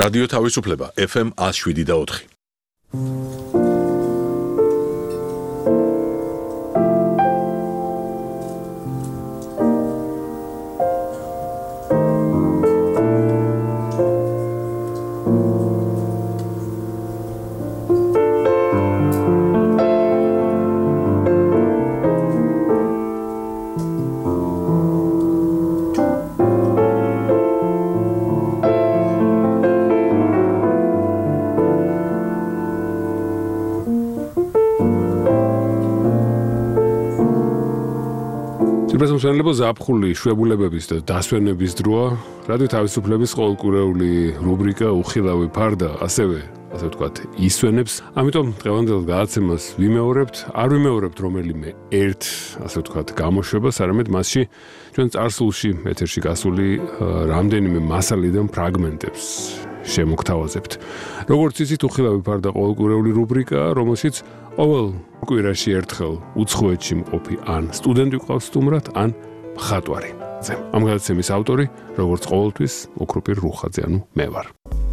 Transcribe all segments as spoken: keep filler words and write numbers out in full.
რადიო თავისუფლება ეფ ემ one oh seven და four. პრეზენტაცია ზაფხული შვებულებების და დასვენების დროა, რადიო თავისუფლების ყოველკვირეული რუბრიკა უხილავი ფარდა, ასევე, ასე ვთქვათ, ისვენებს. ამიტომ დღევანდელ გადაცემას ვიმეორებთ, არ ვიმეორებთ რომელიმე ერთ, ასე ვთქვათ, გამოშვებას, არამედ მასში ჩვენ წარსულში ეთერში გასული რამდენიმე მასალიდან ფრაგმენტებს შემოგთავაზებთ. როგორც იცით, უხილავი ფარდა ყოველკვირეული რუბრიკაა, რომელშიც ყოველ კვირაში ერთხელ უცხოეთში მყოფი ან სტუდენტი ყავს სტუმრად, ან მხატვარი. ამ გადაცემის ავტორი, როგორც ყოველთვის, ოქროპირ რუხაძე, ანუ მე ვარ.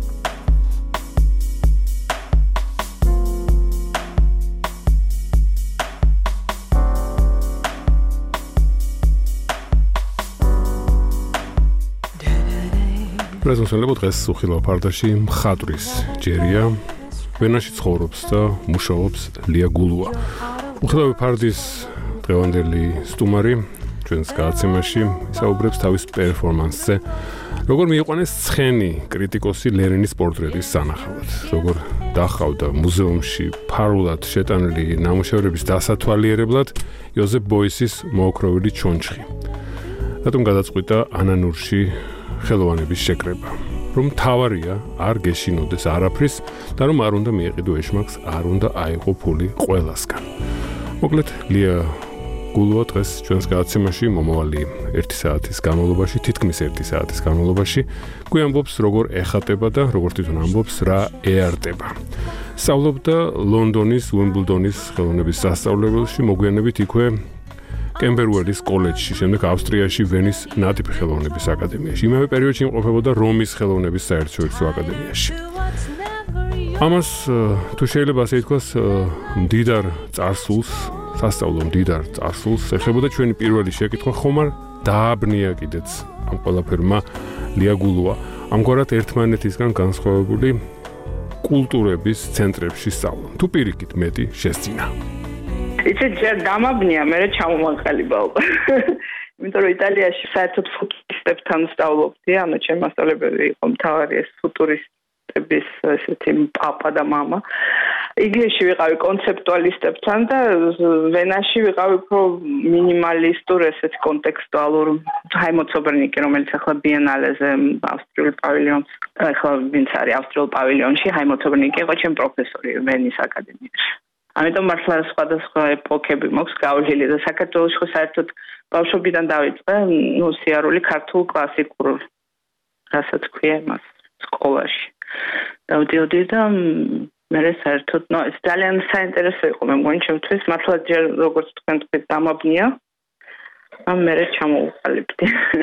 პრეზენტაცია დღეს უხილავ ფარდაში მხატვრის ჯერია. ვენაში ცხოვრობს და მუშაობს ლია გულუა. უხილავი ფარდის დღევანდელი სტუმარი ჩვენს გადაცემაში ისაუბრებს თავის პერფორმანსზე, როგორ მიიყვანეს ცხენი კრიტიკოსი ლენინის პორტრეტის სანახავად, როგორ დახავდა მუზეუმში ფარულად შეტანილი ნამუშევრების დასათვალიერებლად იოზეფ ბოისის მოოქროვილი ჩონჩხი. რატომ გადაწყვიტა ანანურში ხელოვანების შეკრება, რომ თავარია არ გეშინოდეს არაფრის და რომ არ უნდა მიეყიდო ეშმაკს, არ უნდა აიღო ფული ყველასგან. მოკლედ, ლია გულუა დღეს ჩვენს გადაცემაში მომავალი ერთი საათის განმავლობაში, თითქმის ერთი საათის განმავლობაში, გვიამბობს როგორ ეხატება და როგორ თვითონ ამბობს რა ეარტება. სწავლობდა ლონდონის უიმბლდონის ხელოვნების სასწავლებელში, მოგვიანებით იქვე კემბერუელის კოლეჯში, შემდეგ ავსტრიაში ვენის ნატიფი ხელოვნების აკადემიაში. იმავე პერიოდში იმყოფებოდა რომის ხელოვნების საერთაშორისო აკადემიაში. ამას თუ შეიძლება ასე ითქვას, მდიდარ წარსულს, სასწავლო მდიდარ წარსულს ეხებოდა ჩვენი პირველი შეკითხვა, ხომ არ დააბნია კიდეც ამ ყველაფერმა ლია გულუა. ამგვარად ერთმანეთისგან განსხვავებული კულტურების ცენტრებში სწავლა. თუ პირიქით მეტი შესძინა. იცით, ჯერ დამაბნია, მერე ჩამომაყალიბაო. იმიტომ რომ იტალიაში საერთოდ ფუტურისტებთან სწავლობდი, ანუ ჩემი მასწავლებელი იყო მთავარი ეს ფუტურისტების ესეთი პაპა და მამა. იგლისში ვიყავი კონცეპტუალისტებთან და ვენაში ვიყავი უფრო მინიმალისტურ ესეთ კონტექსტუალურ ჰაიმოცობრნიკი, რომელიც ახლა ბიენალეზე ავსტრიულ პავილიონს, ახლა ვინც არის ავსტრიულ პავილიონში, ჰაიმოცობრნიკი იყო ჩემი პროფესორი ვენის აკადემიაში. ამიტომ მართლა სხვადასხვა ეპოქები მაქვს გავლილი და საქართველოში ხო საერთოდ ბავშვობიდან დავიწყე, ნუ სიარული ქართულ კლასიკურ რასაც ქვია მას სკოლაში. დავდიოდი და მე საერთოდ ნუ ეს ძალიან საინტერესო იყო მე მგონი ჩემთვის, მართლა ჯერ როგორც თქვენ თქვით დამაბნია, ამ მე ჩამოვყალიბდი.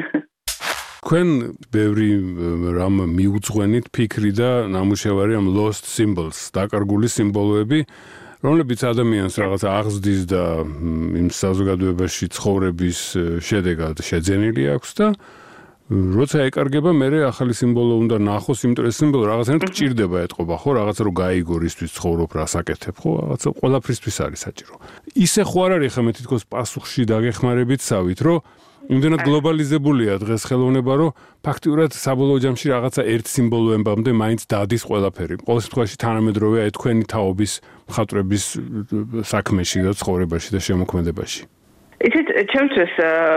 თქვენ ბევრი რამ მიუძღვენით ფიქრი და ნამუშევარი ამ lost symbols, დაკარგული სიმბოლოები, რომლებიც ადამიანს რაღაც აღზრდის და იმ საზოგადოებაში ცხოვრების შედეგად შეძენილი აქვს და როცა ეკარგება, მერე ახალი სიმბოლო უნდა ნახოს, იმიტომ ეს სიმბოლო რაღაცნაირად გჭირდება ეთყობა, ხო, რაღაცა რომ გაიგო რისთვის ცხოვრობ, რა საკეთებ, ხო, რაღაცა ყველაფრისთვის არის საჭირო. ისე ხო არ არის ხა მე თითქოს პასუხში დაგეხმარებით სავით, რომ იმდენად გლობალიზებულია დღეს ხელოვნება, რომ ფაქტიურად საბოლოო ჯამში რაღაცა ერთ სიმბოლოებამდე მაინც დადის ყველაფერი. ყოველ შემთხვევაში თანამედროვეა თქვენი თაობის მხატვრების საქმეში და ცხოვრებაში და შემოქმედებაში. Იცით, ჩემთვის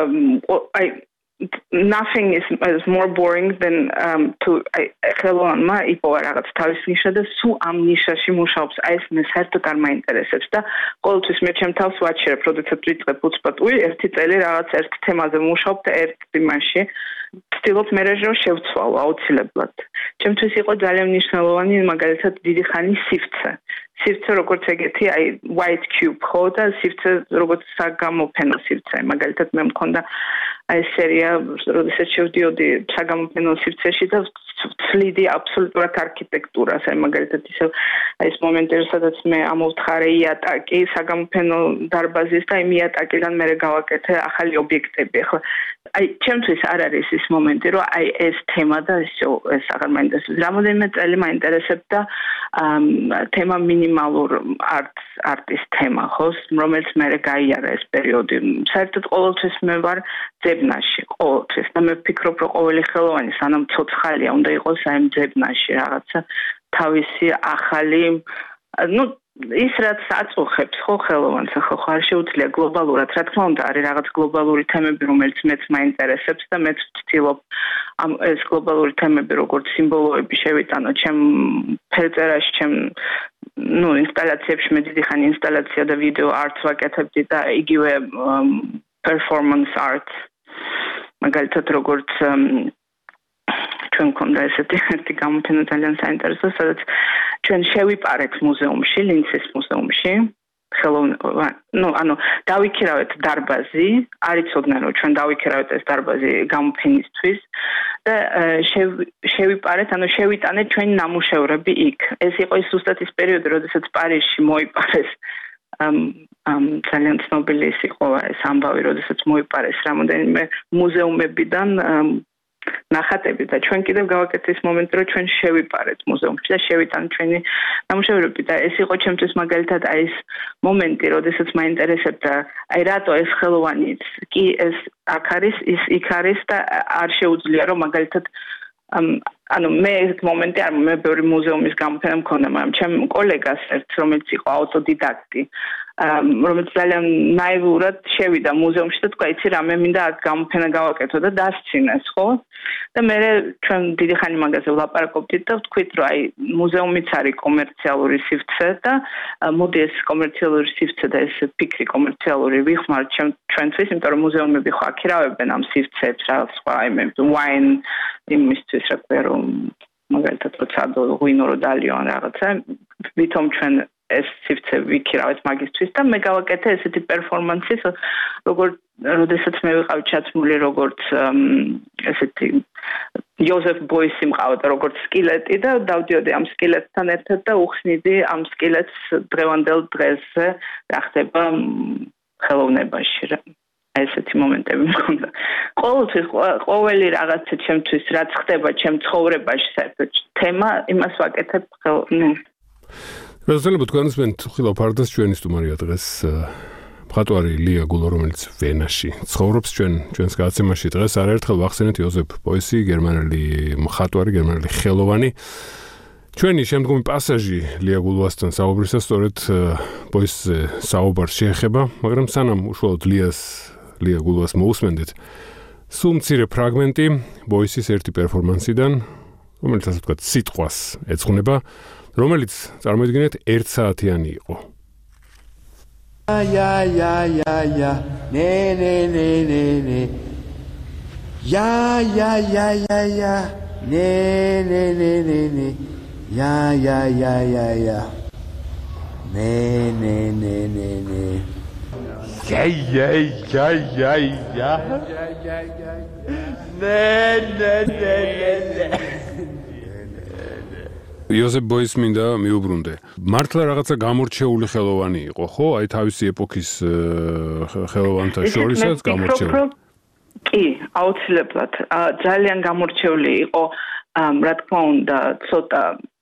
აი nothing is, is more boring than um, to ხელოვანმა იპოვა რაღაც თავის ნიშა და სულ ამ ნიშაში მუშაობს. აი ეს მე საერთოდ არ მაინტერესებს და ყოველთვის მე ჩემ თავს ვაჩერებ, როდესაც ვიწყებ უცბატული ერთი წელი რაღაც ერთ თემაზე მუშაობ და ერთ იმაში ვცდილობ მე რომ შევცვალო აუცილებლად. ჩემთვის იყო ძალიან მნიშვნელოვანი მაგალითად დიდი ხანი სივრცე. სივრცე როგორც ეგეთი, აი white cube ხო და სივრცე როგორც საგამოფენო სივრცე, მაგალითად მე მქონდა აი სერია, როდესაც შევდიოდი საგამოფენო სივრცეში და ვცვლიდი აბსოლუტურად არქიტექტურას, აი მაგალითად ისევ აი ეს მომენტი, სადაც მე ამოვთხარე იატაკი საგამოფენო დარბაზის და იმ იატაკიდან მე გავაკეთე ახალი ობიექტები. ახლა აი ჩემთვის არ არის ის მომენტი, რომ აი ეს თემა და ეს ეს აღარ მაინტერესებს. რამოდენიმე წელი მაინტერესებდა თემა მინიმალურ არტ არტის თემა, ხო, რომელიც მე გაიარა ეს პერიოდი. საერთოდ ყოველთვის მე ვარ ძებნაში, ყოველთვის და მე ვფიქრობ, რომ ყოველი ხელოვანი სანამ ცოცხალია, უნდა იყოს აი ძებნაში რაღაცა თავისი ახალი, ну ის რაც აწუხებს ხო ხელოვანს, ხო არ შეუძლია გლობალურად, რა თქმა უნდა, არის რაღაც გლობალური თემები, რომელიც მეც მაინტერესებს და მეც ვცდილობ ამ ეს გლობალური თემები როგორც სიმბოლოები შევიტანო ჩემ ფერწერაში, ჩემ ну ინსტალაციებში, მე დიდი ხანი ინსტალაცია და ვიდეო არტს ვაკეთებდი და იგივე performance art მაგალითად როგორც ჩვენ მქონდა ესეთი ერთი გამოფენა ძალიან საინტერესო, სადაც ჩვენ შევიპარეთ მუზეუმში, ლინცის მუზეუმში, ხელოვნება, ну, ანუ დავიქირავეთ დარბაზი, არ იცოდნენ რომ ჩვენ დავიქირავეთ ეს დარბაზი გამოფენისთვის და შევიპარეთ, ანუ შევიტანეთ ჩვენი ნამუშევრები იქ. ეს იყო ის ზუსტად ის პერიოდი, როდესაც პარიზში მოიპარეს ამ ამ ძალიან ცნობილი ის იყო ეს ამბავი, როდესაც მოიპარეს რამოდენიმე მუზეუმებიდან ნახატები და ჩვენ კიდევ გავაკეთეთ ის მომენტი, რომ ჩვენ შევიპარეთ მუზეუმში და შევიტანეთ ჩვენი ნამუშევრები და ეს იყო ჩემთვის მაგალითად აი ეს მომენტი, როდესაც მაინტერესებდა, აი რატო ეს ხელოვანიც კი ეს აქ არის, ის იქ არის და არ შეუძლია რომ მაგალითად ანუ მე ეს მომენტი არ მე ბევრი მუზეუმის გამოფენა მქონდა, მაგრამ ჩემ კოლეგას ერთ, რომელიც იყო ავტოდიდაქტი, რომელიც ძალიან ნაივურად შევიდა მუზეუმში და თქვა, იცი რა, მე მინდა აქ გამოფენა გავაკეთო და დასცინეს, ხო? და მე ჩვენ დიდი ხანი მაგაზე ვლაპარაკობდით და ვთქვით, რომ აი მუზეუმიც არის კომერციალური სივრცე და მოდი ეს კომერციალური სივრცე და ეს ფიქრი კომერციალური ვიხმართ ჩვენთვის, იმიტომ რომ მუზეუმები ხო აქირავებენ ამ სივრცეებს, რა სხვა აი ვაინ იმისთვის რა ქვია რომ მაგალითად როცა ღვინო რო დალიო ან რაღაცა, ვითომ ჩვენ ეს სივრცე ვიქირავეთ მაგისთვის და მე გავაკეთე ესეთი პერფორმანსი, როგორც როდესაც მე ვიყავ ჩაცმული როგორც ესეთი იოზეფ ბოისი მყავდა როგორც სკილეტი და დავდიოდი ამ სკილეტთან ერთად და უხსნიდი ამ სკილეტს დღევანდელ დღესზე რა ხდება ხელოვნებაში რა. ესეთი მომენტები მქონდა. ყოველთვის ყოველი რაღაცა ჩემთვის რაც ხდება ჩემ ცხოვრებაში საერთოდ თემა იმას ვაკეთებ ნუ რაზელებო თქვენსმენთ ხილო ფარდას ჩვენი სტუმარია დღეს მხატვარი ლია გულო, რომელიც ვენაში ცხოვრობს ჩვენ ჩვენს გაცემაში დღეს არაერთხელ ვახსენეთ იოზეფ ბოისი, გერმანელი მხატვარი, გერმანელი ხელოვანი. ჩვენი შემდგომი პასაჟი ლია გულოასთან საუბრისას სწორედ ბოისზე საუბარს შეეხება, მაგრამ სანამ უშუალოდლიას ლია გულოას მოусმენდეთ, სულ მცირე ფრაგმენტი ბოისის ერთი პერფორმანსიდან, რომელიც ასე ვთქვათ სიტყვას ეძღვნება, რომელიც წარმოიდგინეთ ერთ საათიანი იყო. Ja ja ja ja ne ne ne ne ne Ja ja ja ja ja ne ne ne ne ne Ja ja ja ja ja ne ne ne ne ne Ja ja ja ja ja Ne ne ne ne ne იოზეფ ბოის მინდა მიუბრუნდე. მართლა რაღაცა გამორჩეული ხელოვანი იყო, ხო? აი თავისი ეპოქის ხელოვანთა შორისაც გამორჩეული. კი, აუცილებლად. ძალიან გამორჩეული იყო, რა თქმა უნდა, ცოტა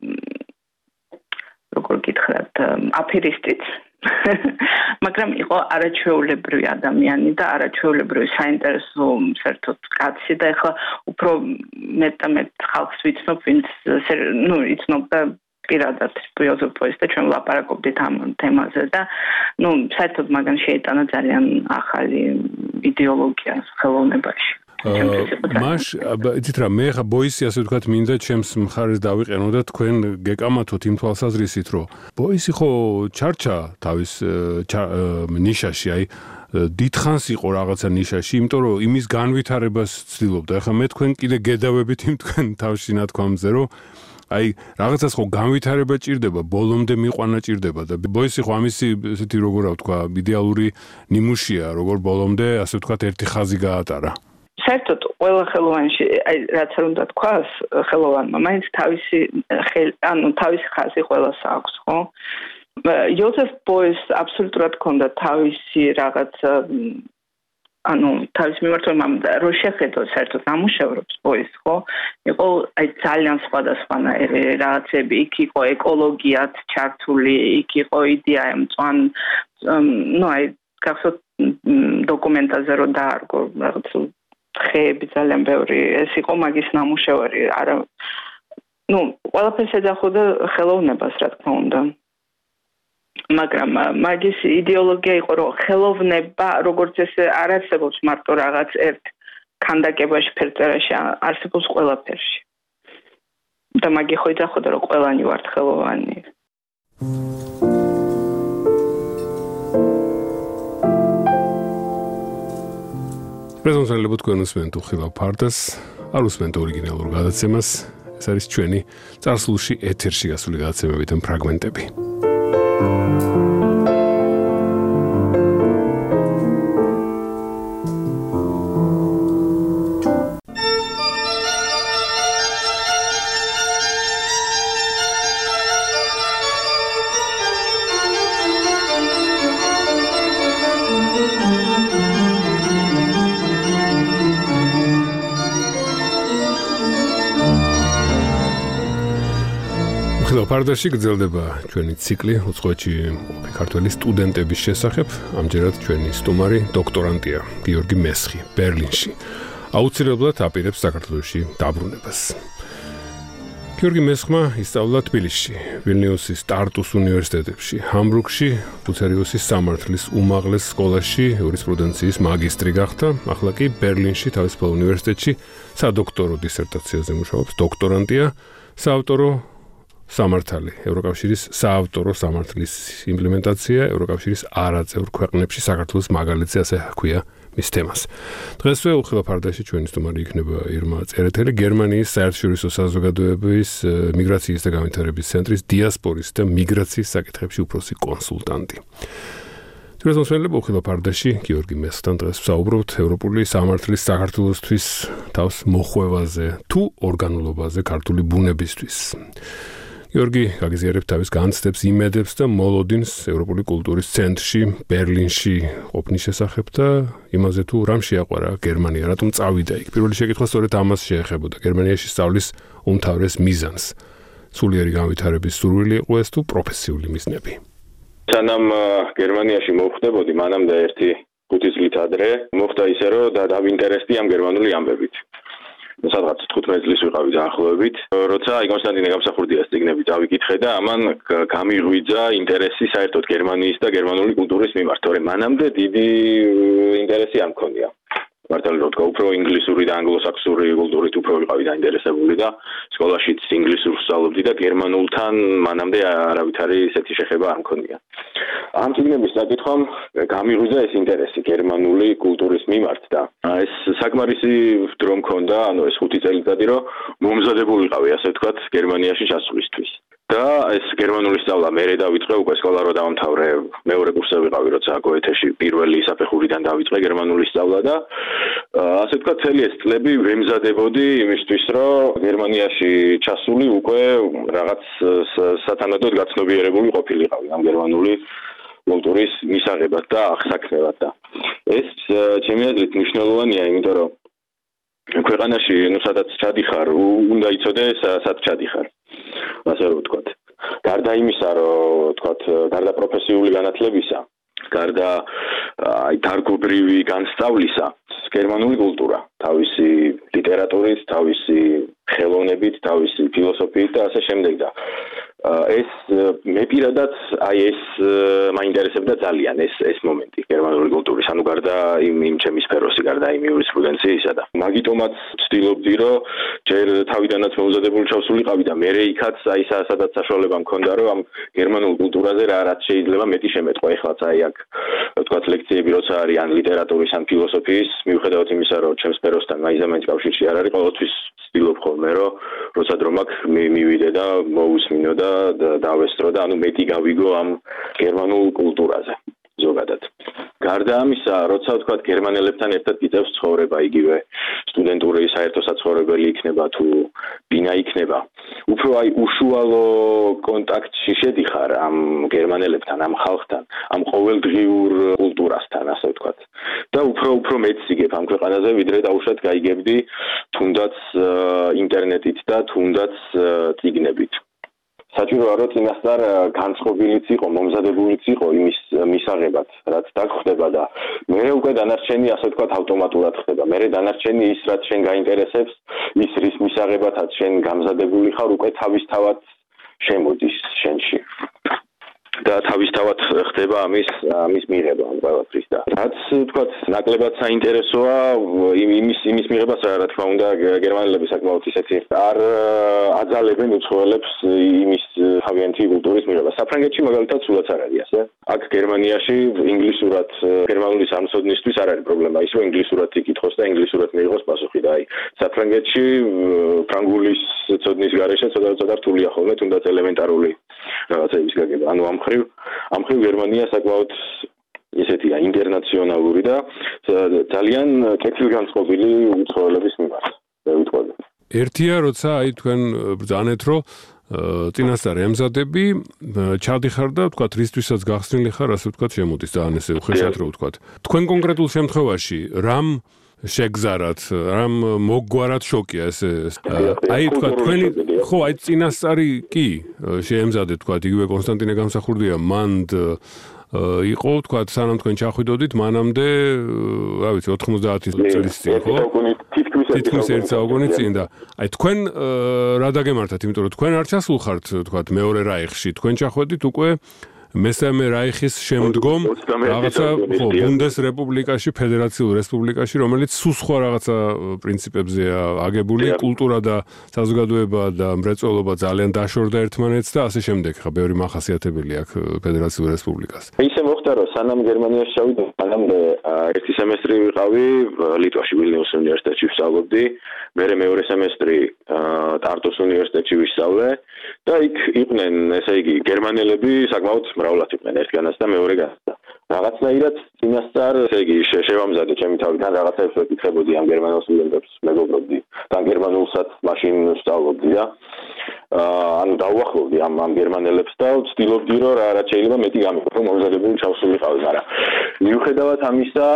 როგორ გითხრათ, აფერისტიც. მაგრამ იყო არაჩვეულებრივი ადამიანი და არაჩვეულებრივი საინტერესო საერთოდ კაცი და ეხლა უფრო მეტ და მეტ ხალხს ვიცნობ, ვინც ნუ იცნობდა პირადად იოზეფ ბოისს და ჩვენ ვლაპარაკობდით ამ თემაზე და ნუ საერთოდ მაგან შეიტანა ძალიან ახალი იდეოლოგია ხელოვნებაში. მაშ იცით რა, მე ხა ბოისი ასე ვთქვათ მინდა ჩემს მხარეს დავიყენო და თქვენ გეკამათოთ იმ თვალსაზრისით, რომ ბოისი ხო ჩარჩა თავის ნიშაში, აი დიდხანს იყო რაღაცა ნიშაში, იმიტომ რომ იმის განვითარებას ცდილობდა. ეხლა მე თქვენ კიდე გედავებით იმ თქვენ თავში ნათქვამზე, რომ აი რაღაცას ხო განვითარება ჭირდება, ბოლომდე მიყვანა ჭირდება და ბოისი ხო ამისი ესეთი როგორ ვთქვა, იდეალური ნიმუშია, როგორ ბოლომდე, ასე ვთქვათ, ერთი ხაზი გაატარა. საერთოდ ყველა ხელოვანში, აი რაც არ უნდა თქვას, ხელოვანმა მაინც თავისი ანუ თავისი ხაზი ყველას აქვს, ხო? იოზეფ ბოის აბსოლუტურად ჰქონდა თავისი რაღაც ანუ თავის მიმართულება რო შეხედო საერთოდ ნამუშევრებს ბოის, ხო? იყო აი ძალიან სხვადასხვანაირი რაღაცები, იქ იყო ეკოლოგიაც ჩართული, იქ იყო იდეა მწვან, ну აი გახსოვთ დოკუმენტაზე რო დაარგო რაღაც ხეები ძალიან ბევრი, ეს იყო მაგის ნამუშევარი, არა ну ყველაფერს ეძახოდა ხელოვნებას, რა თქმა უნდა. მაგრამ მაგის იდეოლოგია იყო, რომ ხელოვნება, როგორც ესე არ არსებობს მარტო რაღაც ერთ ქანდაკებაში, ფერწერაში, არსებობს ყველაფერში. და მაგი ხო ეძახოდა, რომ ყველანი ვართ ხელოვანი. პრეზენტაციაზე თქვენ უსმენთ უხილავ ფარდას, არ უსმენთ ორიგინალურ გადაცემას, ეს არის ჩვენი წარსულში ეთერში გასული გადაცემებიდან ფრაგმენტები. ფარდაში გრძელდება ჩვენი ციკლი უცხოეთში მყოფი ქართველი სტუდენტების შესახებ. ამჯერად ჩვენი სტუმარი დოქტორანტია გიორგი მესხი ბერლინში. აუცილებლად აპირებს საქართველოში დაბრუნებას. გიორგი მესხმა ისწავლა თბილისში, ვილნიუსის ტარტუს უნივერსიტეტებში, ჰამბურგში, ბუცერიუსის სამართლის უმაღლეს სკოლაში იურისპრუდენციის მაგისტრი გახდა. ახლა კი ბერლინში თავისუფალ უნივერსიტეტში სადოქტორო დისერტაციაზე მუშაობს, დოქტორანტია, საავტორო სამართალი, ევროკავშირის საავტორო სამართლის იმპლემენტაცია, ევროკავშირის არაწევრ ქვეყნებში საქართველოს მაგალითზე, ასე ჰქვია მის თემას. დღესვე უხილავ ფარდაში ჩვენი სტუმარი იქნება ირმა წერეთელი, გერმანიის საერთაშორისო საზოგადოების მიგრაციის და განვითარების ცენტრის დიასპორის და მიგრაციის საკითხებში უფროსი კონსულტანტი. ჩვენს მოსმენელებ უხილავ ფარდაში გიორგი მესხთან დღეს ვსაუბრობთ ევროპული სამართლის საქართველოსთვის თავს მოხვევაზე თუ ორგანულობაზე ქართული ბუნებისთვის. გიორგი გაგიზიარებს თავის განცდებს, იმედებს და მოლოდინს ევროპული კულტურის ცენტრში, ბერლინში ყოფნის შესახებ და იმაზე თუ რამ შეაყვარა გერმანია, რატომ წავიდა იქ. პირველი შეკითხვა სწორედ ამას შეეხებოდა. გერმანიაში სწავლის უმთავრეს მიზანს. სულიერი განვითარების სურვილი იყო ეს თუ პროფესიული მიზნები. სანამ გერმანიაში მოვხდებოდი, მანამდე ერთი ხუთი წლით ადრე მოხდა ისე, რომ დავინტერესდი ამ გერმანული ამბებით. სადღაც თხუთმეტი წლის ვიყავი დაახლოებით, როცა აი კონსტანტინე გამსახურდიას წიგნები დავიკითხე და ამან გამიღვიძა ინტერესი საერთოდ გერმანიის და გერმანული კულტურის მიმართ, თორემ მანამდე დიდი ინტერესი არ მქონია. მართალი რომ თქვა, უფრო ინგლისური და ანგლოსაქსონური კულტურით უფრო ვიყავი დაინტერესებული და სკოლაშიც ინგლისურს ვსწავლობდი და გერმანულთან მანამდე არავითარი ისეთი შეხება არ მქონია. ამ წიგნების საკითხამ გამიღვიძა ეს ინტერესი გერმანული კულტურის მიმართ და ეს საკმარისი დრო მქონდა, ანუ ეს ხუთი წელიწადი რომ მომზადებულიყავი, ასე ვთქვათ, გერმანიაში ჩასვლისთვის. და ეს გერმანული სწავლა მერე დავიწყე, უკვე სკოლა რო დავამთავრე, მეორე კურსზე ვიყავი, როცა გოეთეში პირველი საფეხურიდან დავიწყე გერმანული სწავლა და ასე ვთქვათ, მთელი ეს წლები ვემზადებოდი იმისთვის, რომ გერმანიაში ჩასული უკვე რაღაც სათანადოდ გაცნობიერებული ყოფილიყავი ამ გერმანული კულტურის მისაღებად და აღსაქმებად და ეს ჩემი აზრით მნიშვნელოვანია, იმიტომ რომ ქვეყანაში, ну, სადაც ჩადიხარ, უნდა იცოდე, სად ჩადიხარ. ასე რომ ვთქვათ. გარდა იმისა, რომ ვთქვათ, გარდა პროფესიული განათლებისა, გარდა აი დარგობრივი განსწავლისა, გერმანული კულტურა, თავისი ლიტერატურით, თავისი ხელოვნებით, თავისი ფილოსოფიით და ასე შემდეგ და ეს მე პირადად აი ეს მაინტერესებდა ძალიან ეს ეს მომენტი გერმანული კულტურის, ანუ გარდა იმ იმ ჩემი სფეროსი, გარდა იმ იურისპრუდენციისა და მაგიტომაც ვცდილობდი, რომ ჯერ თავიდანაც მომზადებული ჩავსულიყავი და მე იქაც აი სადაც საშუალება მქონდა, რომ ამ გერმანულ კულტურაზე რა რაც შეიძლება მეტი შემეტყვა. ეხლაც აი აქ ვთქვათ ლექციები როცა არის ან ლიტერატურის ან ფილოსოფიის, მიუხედავად იმისა, რომ ჩემს სფეროსთან მაინც კავშირში არ არის, ყოველთვის ვცდილობ ხოლმე, რომ როცა დრო მაქვს მივიდე და მოусმინო და დავესწრო და ანუ მეტი გავიგო ამ გერმანულ კულტურაზე ზოგადად. გარდა ამისა, როცა ვთქვათ გერმანელებთან ერთად გიწევს ცხოვრება, იგივე სტუდენტური საერთო საცხოვრებელი იქნება თუ ბინა იქნება, უფრო აი უშუალო კონტაქტში შედიხარ ამ გერმანელებთან, ამ ხალხთან, ამ ყოველდღიურ კულტურასთან, ასე ვთქვათ. და უფრო უფრო მეციგებ ამ ქვეყანაზე, ვიდრე დაუშვათ გაიგებდი თუნდაც ინტერნეტით და თუნდაც წიგნებით. საჭიროა რომ წინასწარ განწყობილიც იყო, მომზადებულიც იყო იმის მისაღებად, რაც დაგხვდება და მე უკვე დანარჩენი ასე ვთქვათ ავტომატურად ხდება. მე დანარჩენი ის რაც შენ გაინტერესებს, ის რის მისაღებადაც შენ გამზადებული ხარ, უკვე თავისთავად შემოდის შენში. და თავისთავად ხდება ამის ამის მიღება ამ ყველაფრის და რაც ვთქვათ ნაკლებად საინტერესოა იმის იმის მიღებას რა თქმა უნდა გერმანელები საკმაოდ ისეთი არ აძალებენ უცხოელებს იმის თავიანთი კულტურის მიღებას. საფრანგეთში მაგალითად სულაც არ არის ასე. აქ გერმანიაში ინგლისურად გერმანული სამწოდნისთვის არ არის პრობლემა, ის რომ ინგლისურად იკითხოს და ინგლისურად მიიღოს პასუხი და აი საფრანგეთში ფრანგულის ცოდნის გარეშე ცოტა ცოტა რთულია ხოლმე თუნდაც ელემენტარული რაღაცების გაგება. ანუ ამ მხრივ ამ მხრივ გერმანია საკმაოდ ესეთია ინტერნაციონალური და ძალიან კეთილგანწყობილი უცხოელების მიმართ. მე ვიტყოდი. ერთია როცა აი თქვენ ბრძანეთ რომ წინასწარ ემზადები ჩადიხარ და თქვა რისთვისაც გახსნილი ხარ, ასე ვთქვა შემოდის და ან ესე უხეშად რო ვთქვა. თქვენ კონკრეტულ შემთხვევაში რამ შეგზარათ, რამ მოგვარად შოკია ესე. აი თქვა თქვენი ხო აი წინასწარი კი შეემზადეთ თქვა იგივე კონსტანტინე გამსახურდია მანდ იყო თქვა სანამ თქვენ ჩახვიდოდით მანამდე რა ვიცი ოთხმოცდაათი წლის წინ ხო? თითქმის ერთ საუკუნის წინ და აი თქვენ რა დაგემართათ, იმიტომ რომ თქვენ არ ჩასულხართ თქვა მეორე რაიხში, თქვენ ჩახვედით უკვე მესამე რაიხის შემდგომ რაღაცა ხო ბუნდესრეპუბლიკაში, ფედერაციულ რესპუბლიკაში, რომელიც სულ სხვა რაღაცა პრინციპებზეა აგებული, კულტურა და საზოგადოება და მრეწველობა ძალიან დაშორდა ერთმანეთს და ასე შემდეგ. ხა ბევრი მახასიათებელი აქვს ფედერაციულ რესპუბლიკას. ისე მოხდა რომ სანამ გერმანიაში ჩავიდე, მანამდე ერთი სემესტრი ვიყავი ლიტვაში, ვილნიუს უნივერსიტეტში ვსწავლობდი, მერე მეორე სემესტრი ტარტუს უნივერსიტეტში ვისწავლე და იქ იყვნენ, ესე იგი, გერმანელები საკმაოდ მრავლად იყვნენ ერთგანაც და მეორეგანაც და რაღაცნაირად წინასწარ, ესე იგი, შევამზადე ჩემი თავიდან რაღაცებს ვეკითხებოდი ამ გერმანელ სტუდენტებს, მეგობრობდი და გერმანულსაც მაშინ ვსწავლობდი და ანუ დავუახლოვდი ამ ამ გერმანელებს და ვცდილობდი რომ რა რაც შეიძლება მეტი გამიგო მომზადებული ჩავსულიყავი, მაგრამ მიუხედავად ამისა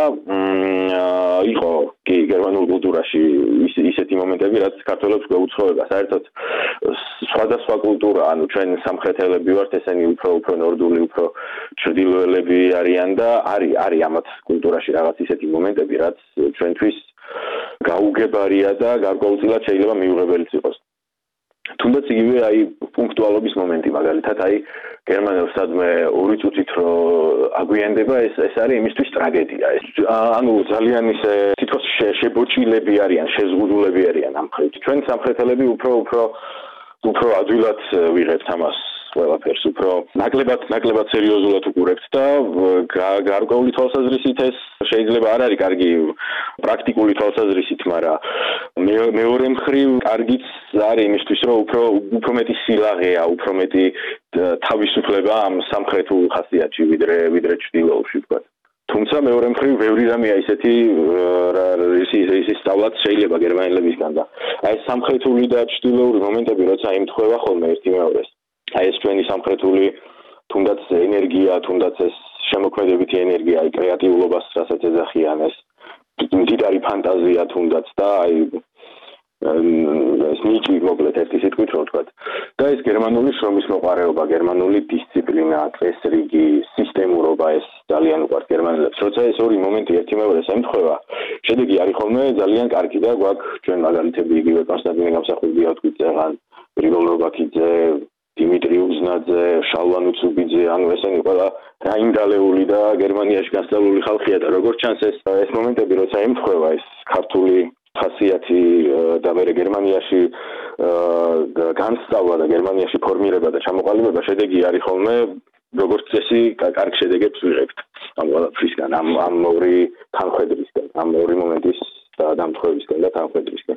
იყო კი გერმანულ კულტურაში ის ისეთი მომენტები, რაც ქართველებს გვეუცხოება საერთოდ სხვადასხვა კულტურა, ანუ ჩვენ სამხრეთელები ვართ, ესენი უფრო უფრო ნორდული, უფრო ჩრდილოელები არიან და არის არის ამათ კულტურაში რაღაც ისეთი მომენტები, რაც ჩვენთვის გაუგებარია და გარკვეულწილად შეიძლება მიუღებელიც იყოს. თუნდაც იგივე აი პუნქტუალობის მომენტი მაგალითად აი გერმანელს სადმე ორი წუთით რო აგვიანდება ეს ეს არის იმისთვის ტრაგედია ეს ანუ ძალიან ისე თითქოს შებოჭილები არიან, შეზღუდულები არიან ამ ხრივ. ჩვენ სამხრეთელები უფრო უფრო უფრო ადვილად ვიღებთ ამას ყველაფერს, უფრო ნაკლებად ნაკლებად სერიოზულად უყურებთ და გარკვეული თვალსაზრისით ეს შეიძლება არ არის კარგი პრაქტიკული თვალსაზრისით, მაგრამ მეორე მხრივ კარგიც არის იმისთვის, რომ უფრო უფრო მეტი სილაღეა, უფრო მეტი თავისუფლება ამ სამხრეთულ ხასიათში ვიდრე ვიდრე ჩრდილოეთში ვთქვა. თუმცა მეორე მხრივ ბევრი რამეა ისეთი ისი ისი სწავლაც შეიძლება გერმანელებისგან და აი სამხრეთული და ჩრდილოური მომენტები როცა იმთხვევა ხოლმე ერთი მეორეს. აი ეს ჩვენი სამხრეთული თუნდაც ენერგია, თუნდაც ეს შემოქმედებითი ენერგია, აი კრეატიულობას რასაც ეძახიან ეს მდიდარი ფანტაზია თუნდაც და აი ეს ნიჭი მოკლედ ერთი სიტყვით რომ ვთქვათ. და ეს გერმანული შრომის მოყარეობა, გერმანული დისციპლინა, წესრიგი, სისტემურობა ეს ძალიან უყვართ გერმანელებს. როცა ეს ორი მომენტი ერთი მეორეს ემთხვევა, შედეგი არის ხოლმე ძალიან კარგი და გვაქვს ჩვენ მაგალითები იგივე კონსტანტინე გამსახურდია ვთქვით, ზეღან გრიგოლ რობაქიძე, დიმიტრი უზნაძე, შალვან უცუბიძე, ანუ ესენი ყველა რაინდალეული და გერმანიაში გასწავლული ხალხია და როგორც ჩანს ეს ეს მომენტები როცა ემთხვევა ეს ქართული ხასიათი და მე გერმანიაში განსწავლა და გერმანიაში ფორმირება და ჩამოყალიბება შედეგი არის ხოლმე როგორც წესი კარგ შედეგებს ვიღებთ ამ ყველაფრისგან ამ ამ ორი თანხმედრისგან ამ ორი მომენტის და დამთხოვისგან და თანხმედრისგან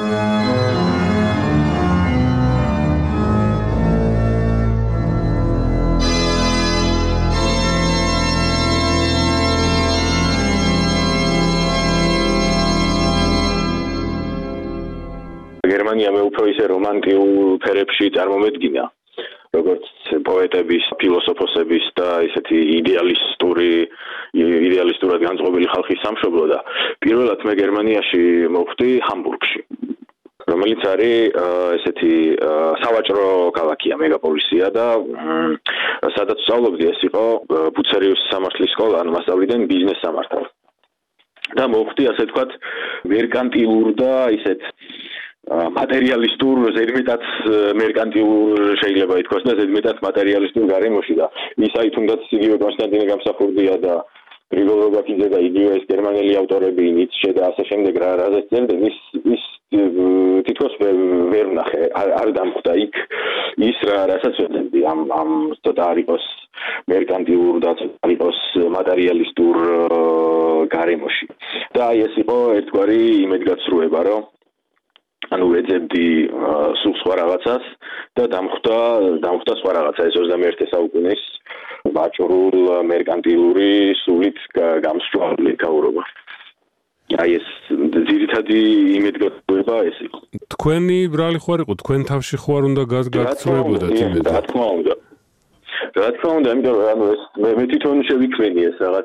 გერმანია მე უფრო ისე რომანტიულ ფერებში წარმომედგინა როგორც პოეტების, ფილოსოფოსების და ისეთი იდეალისტური იდეალისტურად განწყობილი ხალხის სამშობლო და პირველად მე გერმანიაში მოვხდი ჰამბურგში რომელიც არის ესეთი სავაჭრო ქალაქია მეგაპოლისია და სადაც სწავლობდი ეს იყო ბუცერიუს სამართლის სკოლა ანუ მასწავლდნენ ბიზნეს სამართალს და მოვხდი ასე ვთქვათ მერკანტილურ და ისეთ მატერიალისტურ ზედმეტად მერკანტილურ შეიძლება ითქვას და ზედმეტად მატერიალისტურ გარემოში და ისაი თუნდაც იგივე კონსტანტინე გამსახურდია და გრიგოლ რობაქიძე და იგივე ეს გერმანელი ავტორები ნიცშე და ასე შემდეგ რა რაზეც წერდნენ ის ის თითქოს ვერ ვნახე არ დამხვდა იქ ის რა რასაც ვეძებდი ამ ამ ცოტა არ იყოს მერკანტილურ და არ იყოს მატერიალისტურ გარემოში და ეს იყო ერთგვარი იმედგაცრუება რომ ანუ ეძებდი სულ სხვა რაღაცას და დამხვდა დამხვდა სხვა რაღაცა ეს ოცდამეერთე საუკუნის ვაჭრულ მერკანტილური სულით გამსჭვალული გაურობა. აი ეს ძირითადი იმედგაცრუება ეს იყო. თქვენი ბრალი ხო არ იყო თქვენ თავში ხო არ უნდა გაგაცრუებოდათ იმედი? რა თქმა უნდა. რა თქმა უნდა, იმიტომ რომ ანუ ეს მე მე თვითონ შევიქმნი ეს რაღაც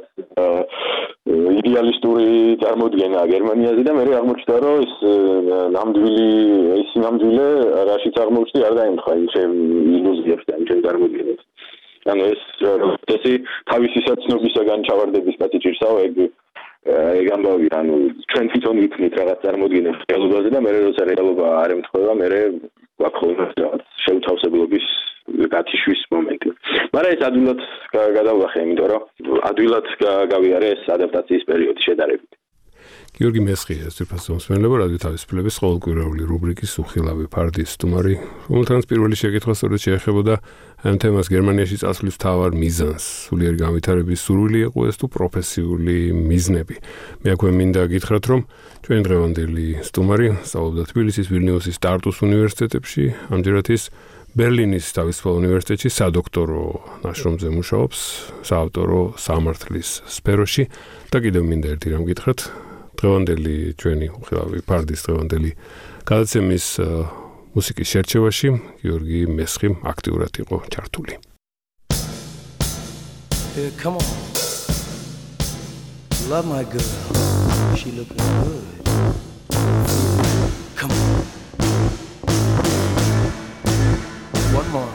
იდეალისტური წარმოდგენა გერმანიაზე და მე აღმოჩნდა რომ ეს ნამდვილი ეს ნამდვილე რაშიც აღმოჩნდი არ დაემთხვა იმ ჩემ ილუზიებს და იმ ჩემ წარმოდგენებს. ანუ ეს ესე თავისი საცნობისაგან ჩავარდების კაცი ჭირსაო ეგ ეგ ამბავი ანუ ჩვენ თვითონ ვიქნით რაღაც წარმოდგენებს რეალობაზე და მე როცა რეალობა არ ემთხვევა მე ვაქოლმე რაღაც შეუთავსებლობის გათიშვის მომენტი. მაგრამ ეს ადვილად გადავახე, იმიტომ რომ ადვილად გავიარე ეს ადაპტაციის პერიოდი შედარებით. გიორგი მესხია, ძირფასო მსმენელობა, რადიო თავისუფლების ყოველკვირეული რუბრიკის უხილავი ფარდის სტუმარი, რომელთანაც პირველი შეკითხვა სწორედ შეეხებოდა ამ თემას გერმანიაში წასვლის მთავარ მიზანს, სულიერი განვითარების სურვილი იყო ეს თუ პროფესიული მიზნები. მე აქვე მინდა გითხრათ, რომ ჩვენი დღევანდელი სტუმარი სწავლობდა თბილისის, ვილნიუსის, ტარტუს უნივერსიტეტებში, ამჯერად ის ბერლინის თავისუფალ უნივერსიტეტში სადოქტორო ნაშრომზე მუშაობს, საავტორო სამართლის სფეროში და კიდევ მინდა ერთი რამ გითხრათ, დღევანდელი ჩვენი უხილავი ფარდის დღევანდელი გადაცემის მუსიკის შერჩევაში გიორგი მესხი აქტიურად იყო ჩართული. Here, come on. Love my girl. She looking good. Come on. One more.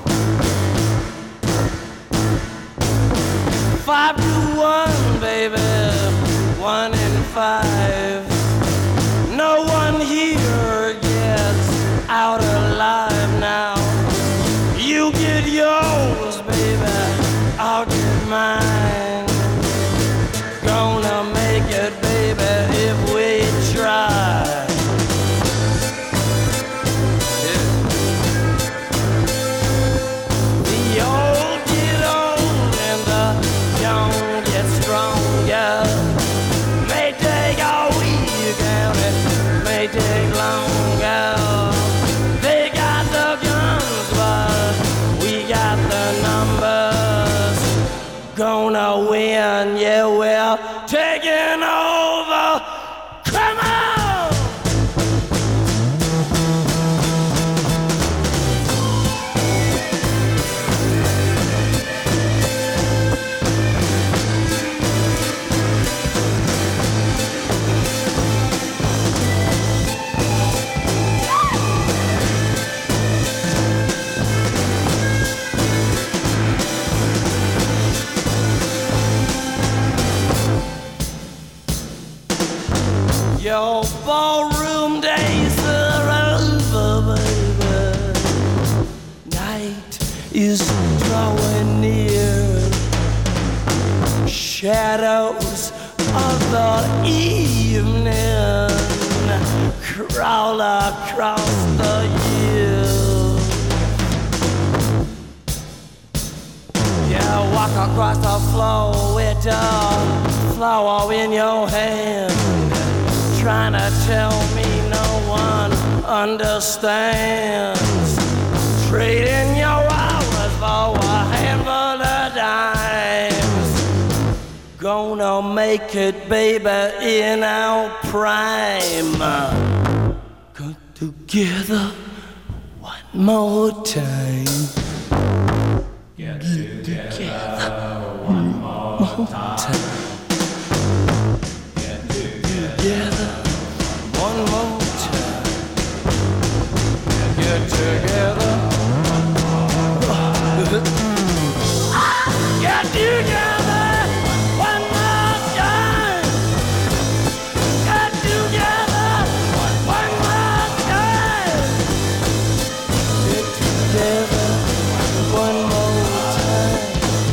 Five to one, baby. One in five. No one here gets out alive now. You get yours, baby. I'll get mine. Gonna make it, baby, if we try. Take longer. They got the guns, but we got the numbers. Gonna win, yeah, we're taking over. Come on! Your ballroom days are over, baby. Night is drawing near. Shadows of the evening crawl across the hills. Yeah, walk across the floor with a flower in your hand, trying to tell me no one understands. Trading your hours for a handful of dimes. Gonna make it, baby, in our prime. Come together one more time. Get together one more time. Get together one more time. Get together. Get together one more time. Get together one more time. Get together one more time.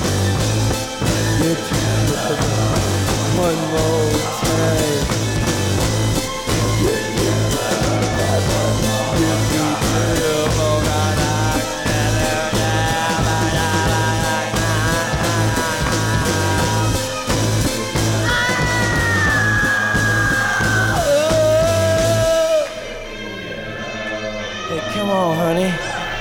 Get together one more time. Get Come on, honey.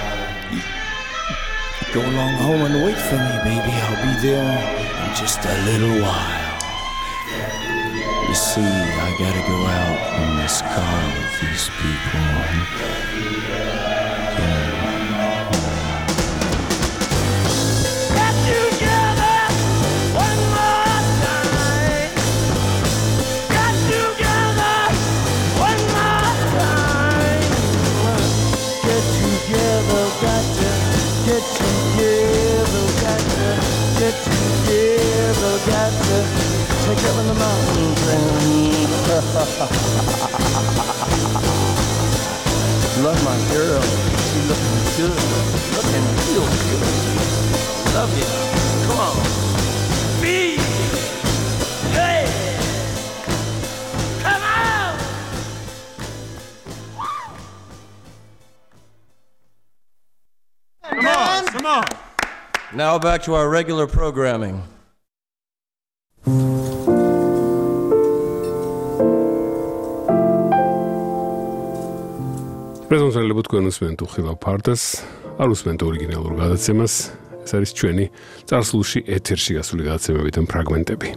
Go along home and wait for me, baby. I'll be there in just a little while. You see, I gotta go out in this car with these people. Get together one more time. Get together one more time. Get together, got to get together, got to get together, got to take up in the mountains and love my girl. She looking good, looking real good. Love you. Come on. Be. Hey. Come on. Come on, come on. Now back to our regular programming. პრეზენტალებო თქვენ უსმენთ უხილავ ფარდას, არ უსმენთ ორიგინალურ გადაცემას. ეს არის ჩვენი წარსულში ეთერში გასული გადაცემებიდან ფრაგმენტები.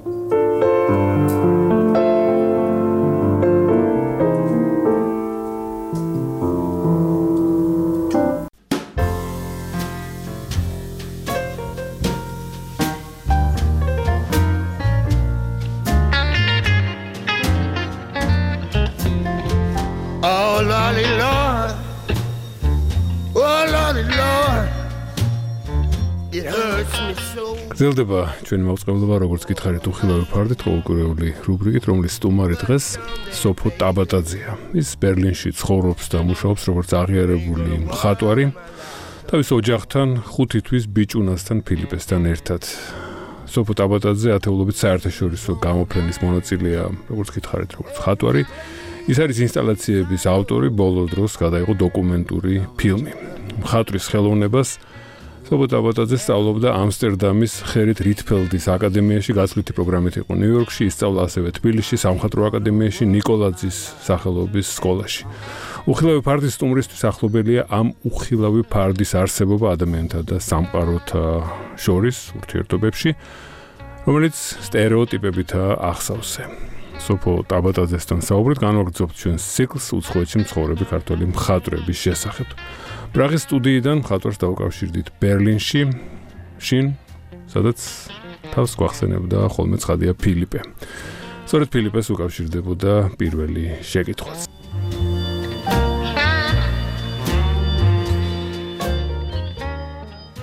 გრძელდება ჩვენი მაუწყებლობა, როგორც გითხარით, უხილავი ფარდით, ყოველკვირეული რუბრიკით, რომლის სტუმარი დღეს სოფო ტაბატაძეა. ის ბერლინში ცხოვრობს და მუშაობს როგორც აღიარებული მხატვარი. თავის ოჯახთან, ხუთი თვის ბიჭუნასთან ფილიპესთან ერთად. სოფო ტაბატაძე ათეულობით საერთაშორისო გამოფენის მონაწილეა, როგორც გითხარით, როგორც მხატვარი. ის არის ინსტალაციების ავტორი, ბოლო დროს გადაიღო დოკუმენტური ფილმი. მხატვრის ხელოვნებას სოფო ტაბატაძე სწავლობდა ამსტერდამის ხერით რითფელდის აკადემიაში, გაცვლითი პროგრამით იყო ნიუ-იორკში, ისწავლა ასევე თბილისში, სამხატვრო აკადემიაში, ნიკოლაძის სახელობის სკოლაში. უხილავი ფარდის სტუმრისთვის ახლობელია ამ უხილავი ფარდის არსებობა ადამიანთა და სამყაროთა შორის ურთიერთობებში, რომელიც სტერეოტიპებითაა ახსავსე. სოფო ტაბატაძესთან საუბრით განვაგრძობთ ჩვენს ციკლს უცხოეთში მცხოვრები ქართველი მხატვრების შესახებ. პრაღის სტუდიიდან მხატვარს დაუკავშირდით ბერლინში, შინ, სადაც თავს გვახსენებდა ხოლმე ცხადია ფილიპე. სწორედ ფილიპეს უკავშირდებოდა პირველი შეკითხვაც.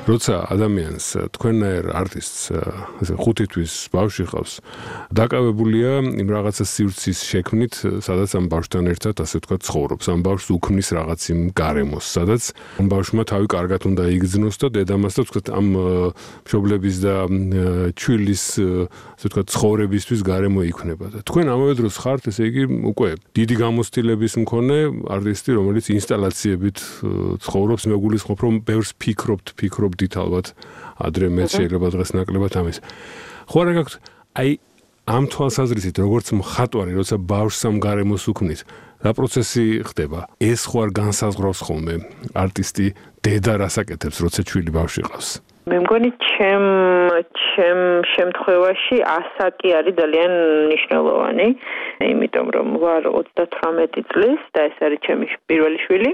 როცა ადამიანს თქვენნაირ არტისტს ესე ხუთი თვის ბავშვი ყავს, დაკავებულია იმ რაღაცა სივრცის შექმნით, სადაც ამ ბავშვთან ერთად ასე ვთქვათ ცხოვრობს. ამ ბავშვს უქმნის რაღაც იმ გარემოს, სადაც ამ ბავშვმა თავი კარგად უნდა იგრძნოს და დედამას და ვთქვათ ამ მშობლების და ჩვილის ასე ვთქვათ ცხოვრებისთვის გარემო იქნება და თქვენ ამავე დროს ხართ, ესე იგი უკვე დიდი გამოცდილების მქონე არტისტი, რომელიც ინსტალაციებით ცხოვრობს, მე გულისხმობ, რომ ბევრს ფიქრობთ, ფიქრობდით ალბათ ადრე მეც შეიძლება დღეს ნაკლებად ამის. ხო არა გაქვთ აი ამ თვალსაზრისით, როგორც მხატვარი, როცა ბავშვს ამ გარემოს უქმნის, რა პროცესი ხდება? ეს ხო არ განსაზღვრავს ხოლმე არტისტი დედა რას აკეთებს, როცა ჩვილი ბავშვი ყავს? მე მგონი ჩემ ჩემ შემთხვევაში ასაკი არის ძალიან მნიშვნელოვანი, იმიტომ რომ ვარ ოცდათვრამეტი წლის და ეს არის ჩემი პირველი შვილი.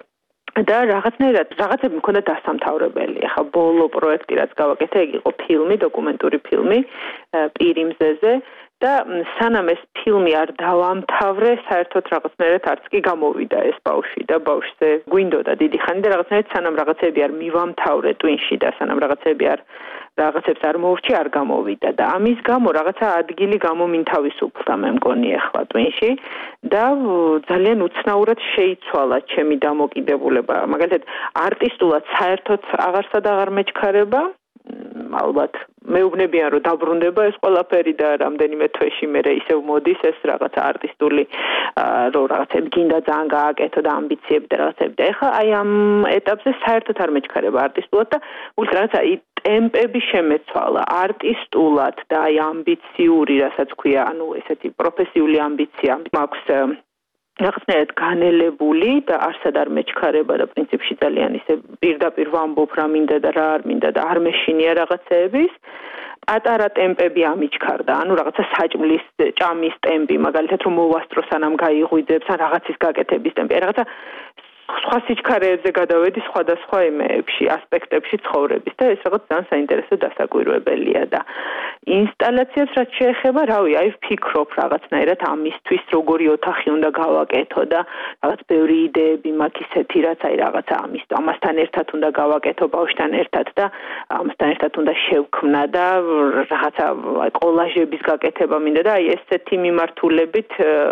და რაღაცნაირად რაღაცები მქონდა დასამთავრებელი. ახლა ბოლო პროექტი რაც გავაკეთე, იგი იყო ფილმი, დოკუმენტური ფილმი პირი მზეზე და სანამ ეს ფილმი არ დავამთავრე, საერთოდ რაღაცნაირად არც კი გამოვიდა ეს ბავშვი და ბავშვზე გვინდოდა დიდი ხანი და რაღაცნაირად სანამ რაღაცები არ მივამთავრე ტვინში და სანამ რაღაცები არ რაღაცებს არ მოვრჩი, არ გამოვიდა და ამის გამო რაღაცა ადგილი გამომინთავისუფლდა მე მგონი ახლა ტვინში და ძალიან უცნაურად შეიცვალა ჩემი დამოკიდებულება. მაგალითად, არტისტულად საერთოდ აღარსად აღარ მეჩქარება. ალბათ მეუბნებიან რომ დაბრუნდება ეს ყველაფერი და რამდენიმე თვეში მერე ისევ მოდის ეს რაღაცა არტისტული რომ რაღაცები გინდა ძალიან გააკეთო და ამბიციები და რაღაცები და ეხლა აი ამ ეტაპზე საერთოდ არ მეჩქარება არტისტულად და უბრალოდ რაღაცა ტემპები შემეცვალა არტისტულად და აი ამბიციური რასაც ქვია ანუ ესეთი პროფესიული ამბიცია მაქვს რაღაცნაირად განელებული და არსად არ მეჩქარება და პრინციპში ძალიან ისე პირდაპირ ვამბობ რა მინდა და რა არ მინდა და არ მეშინია რაღაცეების პატარა ტემპები ამიჩქარდა ანუ რაღაცა საჭმლის ჭამის ტემპი მაგალითად რომ მოვასწრო სანამ გაიღვიძებს ან რაღაცის გაკეთების ტემპი რაღაცა სხვა სიჩქარეებზე გადავედი სხვადასხვა იმეებში, ასპექტებში ცხოვრების და ეს რაღაც ძალიან საინტერესო დასაკვირვებელია და ინსტალაციას რაც შეეხება, რავი, აი ვფიქრობ რაღაცნაირად ამისთვის როგორი ოთახი უნდა გავაკეთო და რაღაც ბევრი იდეები მაქვს ისეთი, რაც აი რაღაცა ამის ამასთან ერთად უნდა გავაკეთო ბავშვთან ერთად და ამასთან ერთად უნდა შევქმნა და რაღაცა აი კოლაჟების გაკეთება მინდა და აი ესეთი მიმართულებით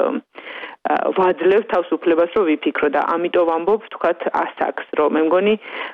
ვაძლევ თავს უფლებას რომ ვიფიქრო და ამიტომ ვამბობ თქვათ ასაკს რომ მე მგონი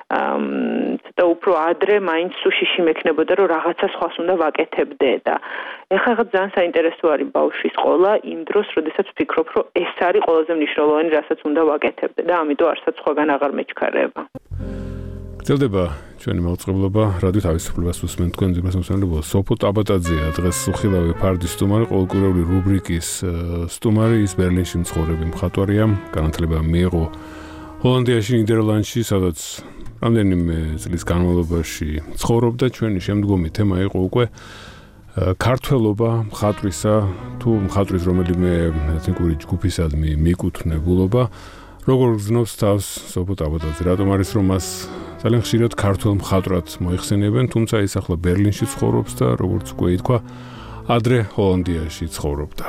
ცოტა უფრო ადრე მაინც სუშიში მექნებოდა რომ რაღაცა სხვას უნდა ვაკეთებდე და ეხლა ძალიან საინტერესო არის ბავშვის ყოლა იმ დროს როდესაც ვფიქრობ რომ ეს არის ყველაზე მნიშვნელოვანი რასაც უნდა ვაკეთებდე და ამიტომ არსად სხვაგან აღარ მეჩქარება გრძელდება ჩვენი მაუწყებლობა რადიო თავისუფლებას უსმენთ თქვენ ძირფას მოსმენლებო სოფო ტაბატაძეა დღეს უხილავი ფარდის სტუმარი ყოველკვირეული რუბრიკის სტუმარი ის ბერლინში მცხოვრები მხატვარია განათლება მიიღო ჰოლანდიაში ნიდერლანდში სადაც რამდენიმე წლის განმავლობაში ცხოვრობდა ჩვენი შემდგომი თემა იყო უკვე ქართველობა მხატვრისა თუ მხატვრის რომელიმე ეთნიკური ჯგუფისადმი მიკუთვნებულობა როგორ გრძნობს თავს სოფო ტაბატაძე რატომ არის რომ მას ძალიან ხშირად ქართულ მხატვრად მოიხსენიებენ, თუმცა ის ახლა ბერლინში ცხოვრობს და როგორც უკვე ითქვა, ადრე ჰოლანდიაში ცხოვრობდა.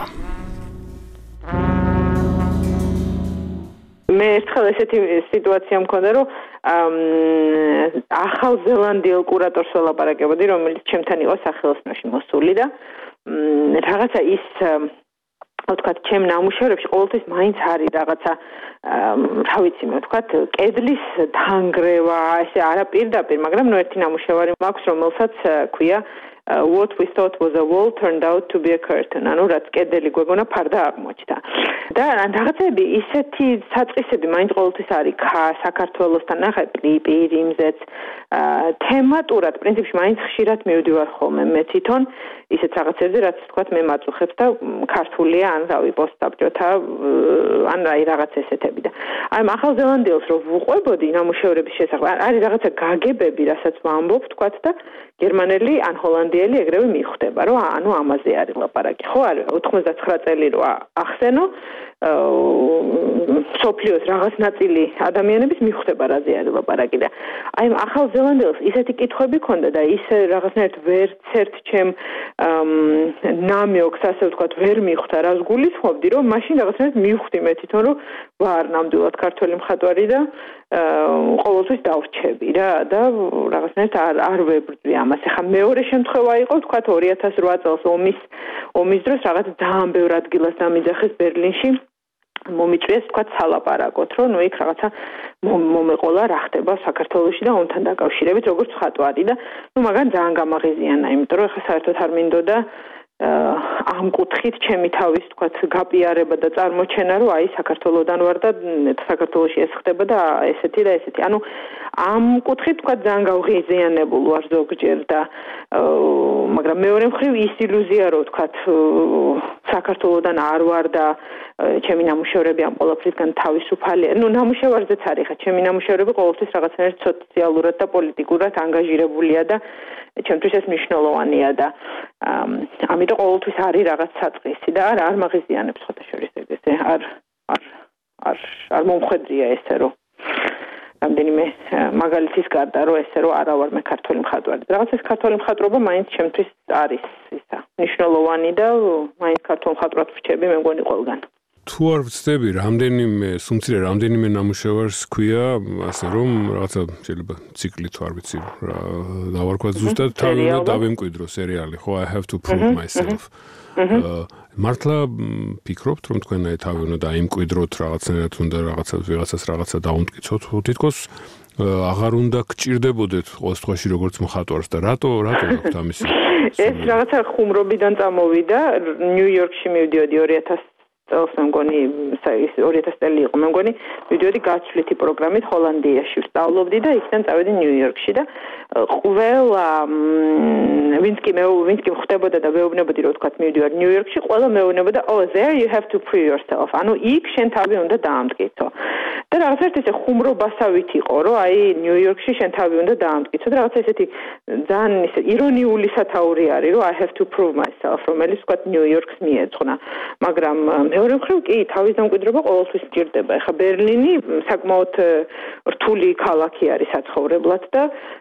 მე ერთხელ ესეთი სიტუაცია მქონდა, რომ ახალ ზელანდიელ კურატორს ველაპარაკებოდი, რომელიც ჩემთან იყო სახელოსნოში მოსული და რაღაცა ის ვთქვათ, ჩემ ნამუშევრებში ყოველთვის მაინც არის რაღაცა რა ვიცი მე ვთქვათ, კედლის დანგრევა, ესე არა პირდაპირ, მაგრამ ნუ ერთი ნამუშევარი მაქვს, რომელსაც ქვია what we thought was a wall turned out to be a curtain. ანუ რაც კედელი გვეგონა ფარდა აღმოჩნდა. და რაღაცები ისეთი საწყისები მაინც ყოველთვის არის საქართველოსთან ნახე პირიმზეც თემატურად პრინციპში მაინც ხშირად მივდივარ ხოლმე მე თვითონ ისეთ რაღაცებზე რაც თქვათ მე მაწუხებს და ქართულია ან რავი პოსტსაბჭოთა ან აი რაღაც ესეთები და აი ახალ ზელანდიელს რო ვუყვებოდი ნამუშევრების შესახებ არის რაღაცა გაგებები რასაც ვამბობ თქვათ და გერმანელი ან ჰოლანდიელი ეგრევე მიხვდება რომ ანუ ამაზე არის ლაპარაკი ხო არის ოთხმოცდათცხრა წელი რო ახსენო სოფლიოს რაღაც ნაწილი ადამიანების მიხვდება რაზე არის ლაპარაკი და აი ახალ ზელანდიელს ისეთი კითხვები ქონდა და ის რაღაცნაირად ვერცერთ ჩემ ნამიოქს ასე ვთქვათ ვერ მიხვდა რას გულისხმობდი რომ მაშინ რაღაცნაირად მივხვდი მე თვითონ რომ ვარ ნამდვილად ქართველი მხატვარი და ყოველთვის დავრჩები რა და რაღაცნაირად არ არ ვებრძვი ამას. ახლა მეორე შემთხვევა იყო ვთქვათ ორი ათას რვა წელს ომის ომის დროს რაღაც ძალიან ბევრ ადგილას დამიძახეს ბერლინში მომიწვიეს თქვა სალაპარაკოთ რომ ნუ იქ რაღაცა მომეყოლა რა ხდება საქართველოში და ომთან დაკავშირებით როგორც ხატვარი და ნუ მაგან ძალიან გამაღიზიანა იმიტომ რომ ხა საერთოდ არ მინდოდა ამ კუთხით ჩემი თავის თქვა გაპიარება და წარმოჩენა რომ აი საქართველოსდან ვარ და საქართველოში ეს ხდება და ესეთი და ესეთი ანუ ამ კუთხით თქვა ძალიან გავღიზიანებული ვარ ზოგჯერ და მაგრამ მეორე მხრივ ის ილუზია რომ თქვა საქართველოსდან არ ვარ და ჩემი ნამუშევრები ამ ყველაფრისგან თავისუფალია. ნუ ნამუშევარზეც არის ხა ჩემი ნამუშევრები ყოველთვის რაღაცნაირად სოციალურად და პოლიტიკურად ანგაჟირებულია და ჩემთვის ეს მნიშვნელოვანია და ამიტომ ყოველთვის არის რაღაც საწყისი და არ არ მაღიზიანებს ხოთაშორის ეგრე არ არ არ არ მომხედრია ესე რომ რამდენიმე მაგალითის გარდა რომ ესე რომ არა ვარ მე ქართველი მხატვარი. რაღაც ეს ქართველი მხატვრობა მაინც ჩემთვის არის ისა მნიშვნელოვანი და მაინც ქართულ მხატვრად ვრჩები მე მგონი ყველგან. თუ არ ვწდები რამდენიმე სუმცირე რამდენიმე ნამუშევარს ქვია ასე რომ რაღაცა შეიძლება ციკლი თუ არ ვიცი რა დავარქვათ ზუსტად თავი უნდა დავემკვიდრო სერიალი ხო I have to prove myself მართლა ფიქრობთ რომ თქვენ აი თავი უნდა დაიმკვიდროთ რაღაცნაირად უნდა რაღაცა ვიღაცას რაღაცა დაუმტკიცოთ თითქოს აღარ უნდა გჭირდებოდეთ ყოველ შემთხვევაში როგორც მხატვარს და რატო რატო გაქვთ ამისი ეს რაღაცა ხუმრობიდან წამოვიდა ნიუ-იორკში მივდიოდი ორი ათას წელს მე მგონი ორი ათას წელი იყო მე მგონი მივდიოდი გაცვლითი პროგრამით ჰოლანდიაში ვსწავლობდი და იქიდან წავედი ნიუ-იორკში და ყველა ვინც კი მე ვინც კი ხდებოდა და მეუბნებოდი რომ თქვა მივდივარ ნიუ-იორკში ყველა მეუბნებოდა oh there you have to prove yourself ანუ იქ შენ თავი უნდა დაამტკიცო და რაღაც ერთი ხუმრობასავით იყო რომ აი ნიუ-იორკში შენ თავი უნდა დაამტკიცო და რაღაც ესეთი ძალიან ისე ირონიული სათაური არის რომ I have to prove myself რომელიც თქვა ნიუ-იორკს მიეძღვნა მაგრამ მეორე მხრივ კი თავის დამკვიდრება ყოველთვის სჭირდება. ეხლა ბერლინი საკმაოდ რთული ქალაქი არის საცხოვრებლად და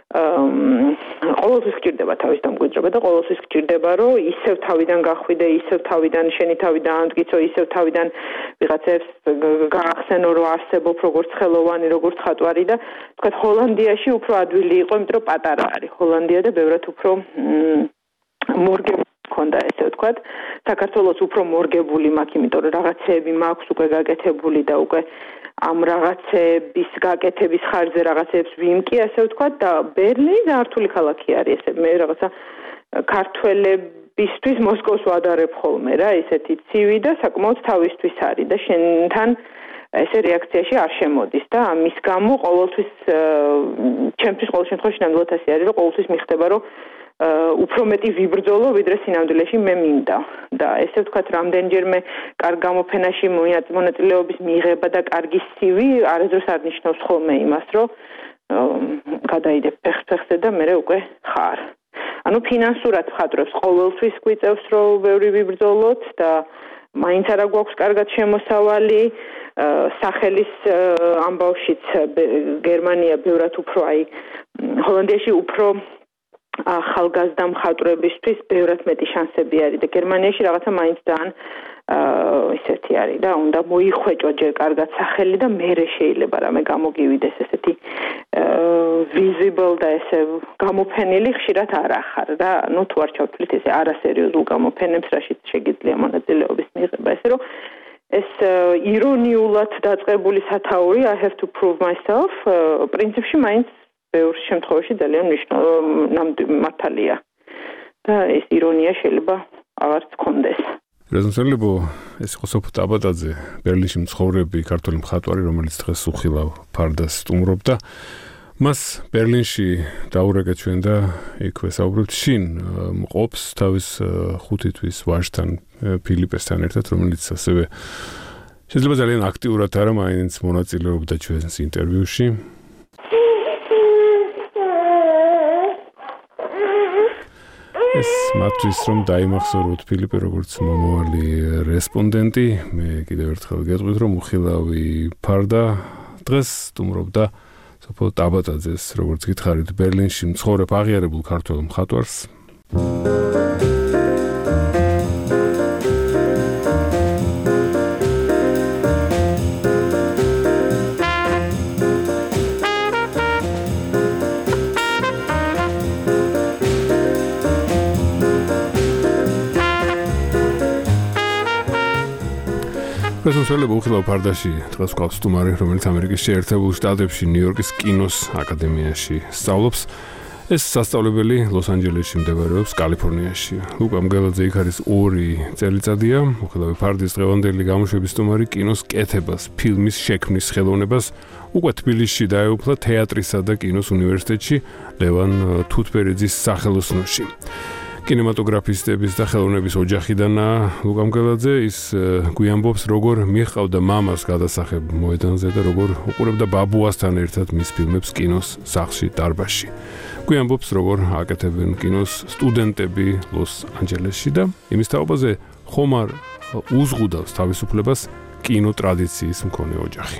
ყოველთვის სჭირდება თავის დამკვიდრება და ყოველთვის სჭირდება რომ ისევ თავიდან გახვიდე, ისევ თავიდან შენი თავი დაამტკიცო, ისევ თავიდან ვიღაცებს გაახსენო რომ არსებობ როგორც ხელოვანი, როგორც ხატვარი და თქვა ჰოლანდიაში უფრო ადვილი იყო, იმიტომ რომ პატარა არის. ჰოლანდია და ბევრად უფრო მორგებული ქონდა ესე ვთქვათ, საქართველოს უფრო მორგებული მაქვს, იმიტომ რომ რაღაცეები მაქვს უკვე გაკეთებული და უკვე ამ რაღაცების გაკეთების ხარჯზე რაღაცეებს ვიმკი, ასე ვთქვათ და ბერლინი ძალიან რთული ქალაქი არის, ესე მე რაღაცა ქართველებისთვის მოსკოვს ვადარებ ხოლმე რა, ესეთი ცივი და საკმაოდ თავისთვის არის და შენთან ესე რეაქციაში არ შემოდის და ამის გამო ყოველთვის ჩემთვის ყოველ შემთხვევაში ნამდვილად ასე არის, რომ ყოველთვის მიხდება, რომ უფრო მეტი ვიბრძოლო ვიდრე სინამდვილეში მე მინდა და ესე ვთქვათ რამდენჯერმე კარგ გამოფენაში მონაწილეობის მიღება და კარგი სივი არასდროს არ ნიშნავს ხოლმე იმას რომ გადაიდებ ფეხზე და მე უკვე ხარ ანუ ფინანსურად ხატრებს ყოველთვის გვიწევს რომ ბევრი ვიბრძოლოთ და მაინც არა გვაქვს კარგად შემოსავალი სახელის ამბავშიც გერმანია ბევრად უფრო აი ჰოლანდიაში უფრო ახალგაზრდა მხატვრებისთვის ბევრად მეტი შანსები არის და გერმანიაში რაღაცა მაინც ძალიან ისეთი არის და უნდა მოიხვეჭო ჯერ კარგად სახელი და მერე შეიძლება რამე გამოგივიდეს ესეთი visible და ესე გამოფენილი ხშირად არ ახარ და ნუ თუ არ ჩავთვლით ესე არასერიოზულ გამოფენებს რაშიც შეგიძლია მონაწილეობის მიღება ესე რომ ეს ირონიულად დაწყებული სათაური I have to prove myself პრინციპში მაინც ბევრ შემთხვევაში ძალიან მნიშვნელოვანი მართალია და ეს ირონია შეიძლება აღარც გქონდეს. რეზონსელებო ეს იყო სოფო ტაბატაძე ბერლინში მცხოვრები ქართველი მხატვარი რომელიც დღეს უხილავ ფარდას სტუმრობდა მას ბერლინში დაურეკეთ ჩვენ და იქ ვესაუბრებთ შინ მყოფს თავის ხუთი თვის ვაჟთან ფილიპესთან ერთად რომელიც ასევე შეიძლება ძალიან აქტიურად არა მაინც მონაწილეობდა ჩვენს ინტერვიუში ეს მათთვის რომ დაიმახსოვროთ ფილიპე როგორც მომავალი რესპონდენტი, მე კიდევ ერთხელ გეტყვით რომ უხილავი ფარდა დღეს სტუმრობდა სოფო ტაბატაძეს, როგორც გითხარით, ბერლინში მცხოვრებ აღიარებულ ქართველ მხატვარს. პრესონსელები უხილავ ფარდაში დღეს გვყავს სტუმარი, რომელიც ამერიკის შეერთებულ შტატებში, ნიუ-იორკის კინოს აკადემიაში სწავლობს. ეს სასწავლებელი ლოს-ანჯელესში მდებარეობს, კალიფორნიაში. ლუკა მგელაძე იქ არის ორი წელიწადია. უხილავი ფარდის დღევანდელი გამოშვების სტუმარი კინოს კეთებას, ფილმის შექმნის ხელოვნებას უკვე თბილისში დაეუფლა თეატრისა და კინოს უნივერსიტეტში ლევან თუთბერიძის სახელოსნოში. კინემატოგრაფისტების და ხელოვნების ოჯახიდანაა ლუკა მგელაძე, ის გვიამბობს, როგორ მიჰყავდა მამას გადასახებ მოედანზე და როგორ უყურებდა ბაბუასთან ერთად მის ფილმებს კინოს სახლში, დარბაზში. გვიამბობს, როგორ აკეთებენ კინოს სტუდენტები ლოს-ანჯელესში და იმის თაობაზე ხომ არ უზღუდავს თავისუფლებას კინო ტრადიციის მქონე ოჯახი.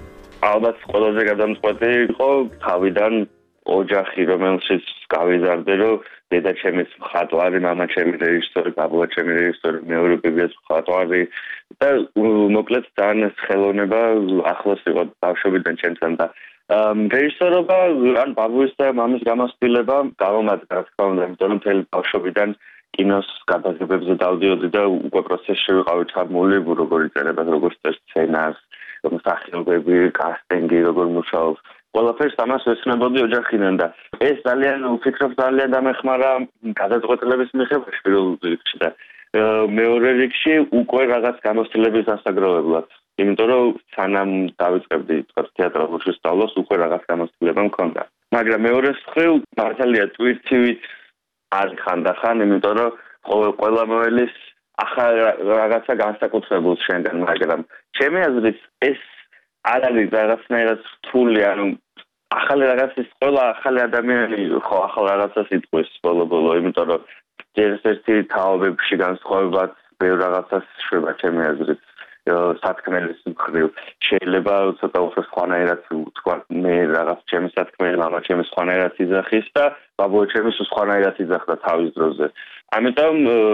ალბათ ყველაზე გადამწყვეტი იყო თავიდან ოჯახი, რომელშიც გავიზარდე, რომ დედა ჩემის მხატვარი, მამა ჩემი რეჟისორი, ბაბუა ჩემი რეჟისორი, მეორე ბებიაც მხატვარი და მოკლედ ძალიან ხელოვნება ახლოს იყო ბავშვობიდან ჩემთან და რეჟისორობა ან ბაბუის და მამის გამოცდილება გავამართლა, რა თქმა უნდა, იმიტომ რომ მთელი ბავშვობიდან კინოს გადაღებებზე დავდიოდი და უკვე პროცესში ვიყავი ჩაბმული, როგორ იწერება, როგორ წერს სცენარს, მსახიობები, კასტინგი, როგორ მუშაობს. ყველაფერს ამას ვეცნობოდი ოჯახიდან და ეს ძალიან ვფიქრობ ძალიან დამეხმარა გადაწყვეტილების მიღებაში პირველ რიგში და მეორე რიგში უკვე რაღაც გამოცდილების დასაგროვებლად. იმიტომ რომ სანამ დავიწყებდი თეატრალურ სწავლას უკვე რაღაც გამოცდილება მქონდა. მაგრამ მეორე მხრივ მართალია ტვირთივით არ ხანდახან, იმიტომ რომ ყველა მოელის ახალ რაღაცა განსაკუთრებულს შენგან, მაგრამ ჩემი აზრით ეს არ არის რაღაცნაირად რთული, ანუ ახალი რაღაცის ყველა ახალი ადამიანი ხო ახალ რაღაცას იტყვის ბოლო-ბოლო, იმიტომ რომ ერთ-ერთი თაობებში განსხვავებად ბევრ რაღაცას შვება ჩემი აზრით სათქმელის მხრივ. შეიძლება ცოტა უფრო სხვანაირად ვთქვა, მე რაღაც ჩემი სათქმელი, მამა ჩემი სხვანაირად იძახის და ბაბუა ჩემი სხვანაირად იძახდა თავის დროზე. ამიტომ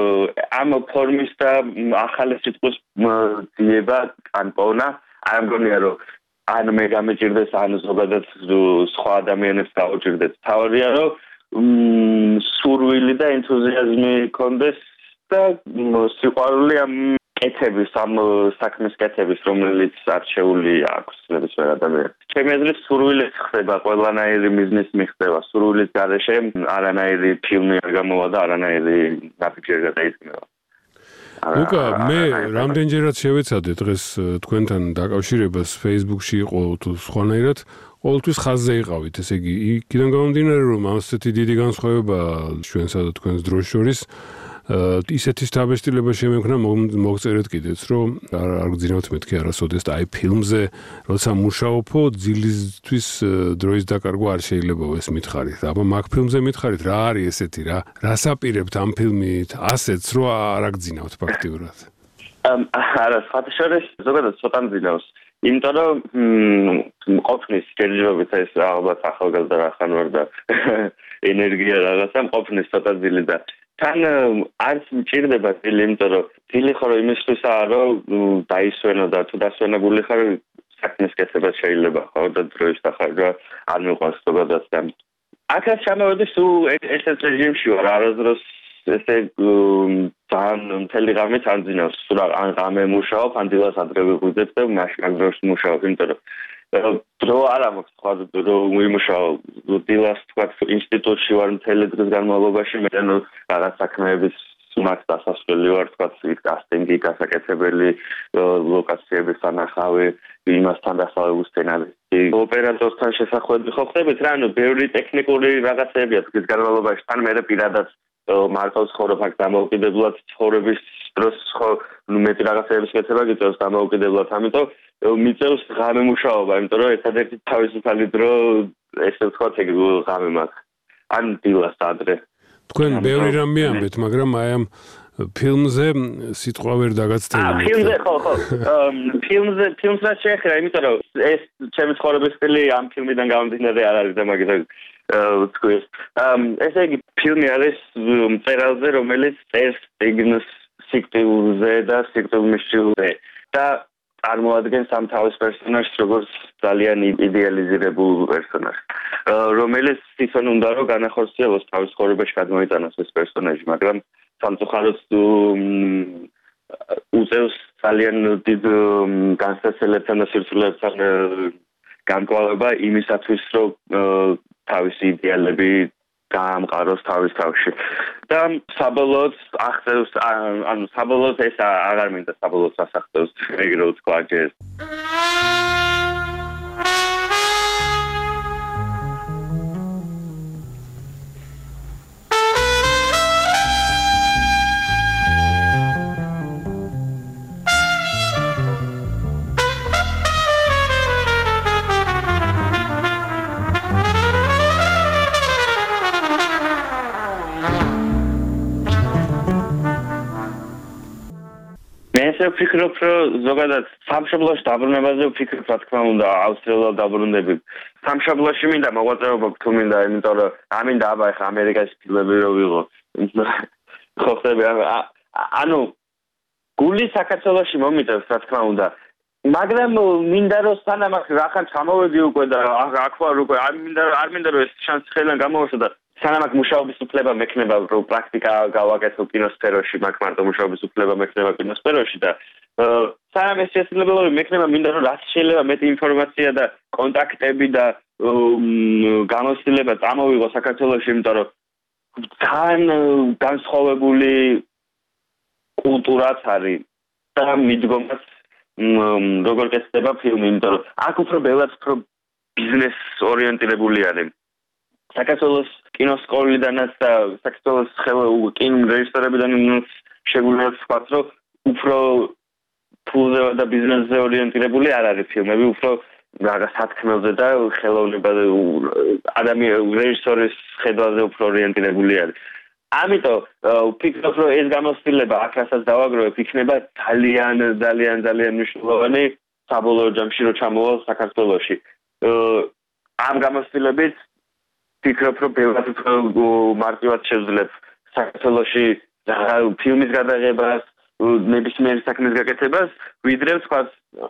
ამ ფორმის და ახალი სიტყვის ძიება ან პოვნა არ მგონია რომ ან მე გამეჭირდეს ან ზოგადად სხვა ადამიანებს დაუჭირდეთ. თავარია რომ სურვილი და ენთუზიაზმი კონდეს და სიყვარული ამ კეთების, ამ საქმის კეთების, რომელიც არჩეული აქვს ნებისმიერ ადამიანს. ჩემი აზრით სურვილი ხდება, ყველანაირი მიზნის მიღწევა, სურვილის გარეშე არანაირი ფილმი არ გამოვა და არანაირი ნაბიჯი არ გადაიწყება. ლუკა, მე რამდენჯერაც შევეცადე დღეს თქვენთან დაკავშირებას Facebook-ში იყო თუ სხვანაირად, ყოველთვის ხაზზე იყავით, ესე იგი, იქიდან გამომდინარე, რომ ასეთი დიდი განსხვავება ჩვენსა და თქვენს დროს შორის, ისეთი შთაბეჭდილება შემექნა მოგწერეთ კიდეც, რომ არ გძინავთ მეთქი არასოდეს და აი ფილმზე, როცა მუშაობო, ძილისთვის დროის დაკარგვა არ შეიძლება ეს მითხარით. აბა მაგ ფილმზე მითხარით, რა არის ესეთი რა? რას აპირებთ ამ ფილმით? ასეც რო არ აგძინავთ ფაქტიურად. არა, სხვადასხვა ზოგადად ცოტა მძინავს. იმიტომ რომ ყოფნის ჯერჯერობით ეს ალბათ ახალგაზრდა რახან ვარ და ენერგია რაღაცა ყოფნის ცოტა ძილი და თან არც მჭირდება ძილი, იმიტომ რომ ძილი ხო რომ იმისთვისაა, რომ დაისვენო და თუ დასვენებული ხარ, საქმის კეთება შეიძლება ხო და დროის დახარჯვა არ მიყვარს ზოგადად და აქაც ჩამოვედი სულ ესეთ რეჟიმში ვარ, არასდროს ესე ძალიან მთელი ღამე თანძინავს, სულ ან ღამე მუშაობ, ან დილას ადრე ვიღვიძებ და მაშინ დროს მუშაობ, იმიტომ რომ დრო არ აქვს სხვა დრო ვიმუშაო დილას თქვა ინსტიტუტში ვარ მთელი დღის განმავლობაში მე ნუ რაღაც საქმეების მაქვს დასასვლელი ვარ თქვა კასტინგი, გასაკეთებელი ლოკაციების ანახავი, იმასთან დასავლების სცენარისტი, ოპერატორთან შესახვევები ხო ხდებით რა, ანუ ბევრი ტექნიკური რაღაცებია დღის განმავლობაში, თან მე პირადად მარტო ცხოვრობ აქ დამოუკიდებლად ცხოვრების დროს ხო ნუ მეტი რაღაცების კეთება გიწევს დამოუკიდებლად, ამიტომ მიწევს ღამე მუშაობა, იმიტომ რომ ერთადერთი თავისუფალი დრო ესე ვთქვათ, ეგ ღამე მაქვს. ან დილას ადრე. თქვენ ბევრი რამ მიამბეთ, მაგრამ აი ამ ფილმზე სიტყვა ვერ დაგაცდენთ. აა ფილმზე ხო ხო. ფილმზე ფილმს რაც შეეხება, იმიტომ რომ ეს ჩემი ცხოვრების სტილი ამ ფილმიდან გამომდინარე არ არის და მაგით ვთქვი. ესე იგი ფილმი არის მწერალზე, რომელიც წერს ციგნს სიკვდილზე და სიკვდილმისჯილზე და წარმოადგენს ამ თავის პერსონაჟს როგორც ძალიან იდეალიზირებულ პერსონაჟს, რომელიც თვითონ უნდა რომ განახორციელოს თავის ცხოვრებაში გადმოიტანოს ეს პერსონაჟი, მაგრამ სამწუხაროდ უწევს ძალიან დიდ განსაცდელებთან და სირთულეებთან განკვალება იმისათვის, რომ თავისი იდეალები გაამყაროს თავის თავში. და საბოლოოდ აღწევს, ანუ საბოლოოდ ეს აღარ მინდა საბოლოოდ ასახტოს, ეგრე ვთქვა ჯერ. ვფიქრობ, რომ ზოგადად სამშობლოში დაბრუნებაზე ვფიქრობ, რა თქმა უნდა, აუცილებლად დაბრუნდები. სამშობლოში მინდა მოღვაწეობა თუ მინდა, იმიტომ რომ ამინდა აბა ხა ამერიკაში ფილმები რო ვიღო. ხო ხდები, ანუ გული საქართველოში მომიტევს, რა თქმა უნდა. მაგრამ მინდა რომ სანამ ახლა ჩამოვედი უკვე და აქ ვარ უკვე, არ მინდა არ მინდა რომ ეს შანსი ხელიდან გამოვაშვა და სანამ აქ მუშაობის უფლება მექნება, რომ პრაქტიკა გავაკეთო კინოსფეროში, მაგ მარტო მუშაობის უფლება მექნება კინოსფეროში და სანამ ეს შესაძლებლობა მექნება, მინდა რომ რაც შეიძლება მეტი ინფორმაცია და კონტაქტები და გამოცდილება წამოვიღო საქართველოში, იმიტომ რომ ძალიან განსხვავებული კულტურაც არის და მიდგომაც როგორ გესწრება ფილმი, იმიტომ რომ აქ უფრო ბევრად უფრო ბიზნეს ორიენტირებული არის. საქართველოს კინოსკოლიდანაც და საქართველოს კინორეჟისორებიდანაც შეგვიძლია ვთქვათ, რომ უფრო ფულზე და ბიზნესზე ორიენტირებული არ არის ფილმები, უფრო რაღაც სათქმელზე და ხელოვნებაზე ადამიანი რეჟისორის ხედვაზე უფრო ორიენტირებული არის. ამიტომ ვფიქრობ, რომ ეს გამოცდილება აქ რასაც დავაგროვებ, იქნება ძალიან ძალიან ძალიან მნიშვნელოვანი საბოლოო ჯამში, რომ ჩამოვალ საქართველოში. ამ გამოცდილებით ვფიქრობ, რომ ბევრად მარტივად შევძლებ საქართველოში ფილმის გადაღებას, ნებისმიერი საქმის გაკეთებას, ვიდრე ვთქვათ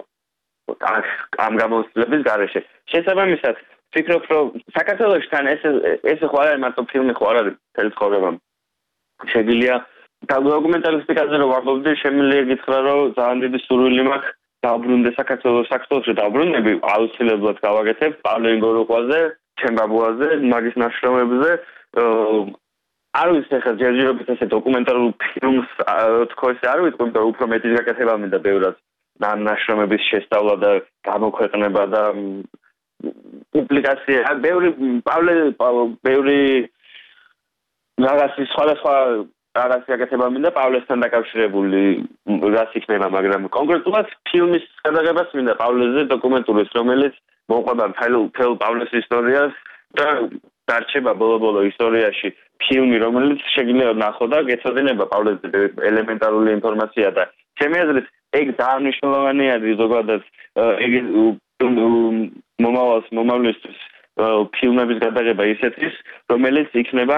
ამ გამოცდილების გარეშე. შესაბამისად, ვფიქრობ, რომ საქართველოში თან ეს ეს ხო არ არის მარტო ფილმი, ხო არ არის მთელი ცხოვრება. შეგვიძლია დოკუმენტალისტიკაზე რომ ვარდობდი, შემიძლია გითხრა, რომ ძალიან დიდი სურვილი მაქვს დავბრუნდე საქართველოს საქართველოში დავბრუნდები, აუცილებლად გავაკეთებ პავლე ინგოროყვაზე, ჩემბაბუაზე, მაგის ნაშრომებზე. არ ვიცი ხა ჯერჯერობით ესე დოკუმენტალურ ფილმს თქო ესე არ ვიცი, მაგრამ უფრო მეტი გაკეთება მინდა ბევრად ნაშრომების შესწავლა და გამოქვეყნება და პუბლიკაცია. ბევრი პავლე ბევრი რაღაცი სხვადასხვა რაღაცი გაკეთება მინდა პავლესთან დაკავშირებული რაც იქნება, მაგრამ კონკრეტულად ფილმის გადაღებას მინდა პავლეზე დოკუმენტურის, რომელიც მოყვება მთელ პავლეს ისტორიას და დარჩება ბოლო-ბოლო ისტორიაში ფილმი, რომელიც შეგიძლია ნახო და გეცოდინება პავლეზე ელემენტარული ინფორმაცია და ჩემი აზრით ეგ ძალიან მნიშვნელოვანი არის ზოგადად ეგ მომავალს მომავლისთვის ფილმების გადაღება ისეთის, რომელიც იქნება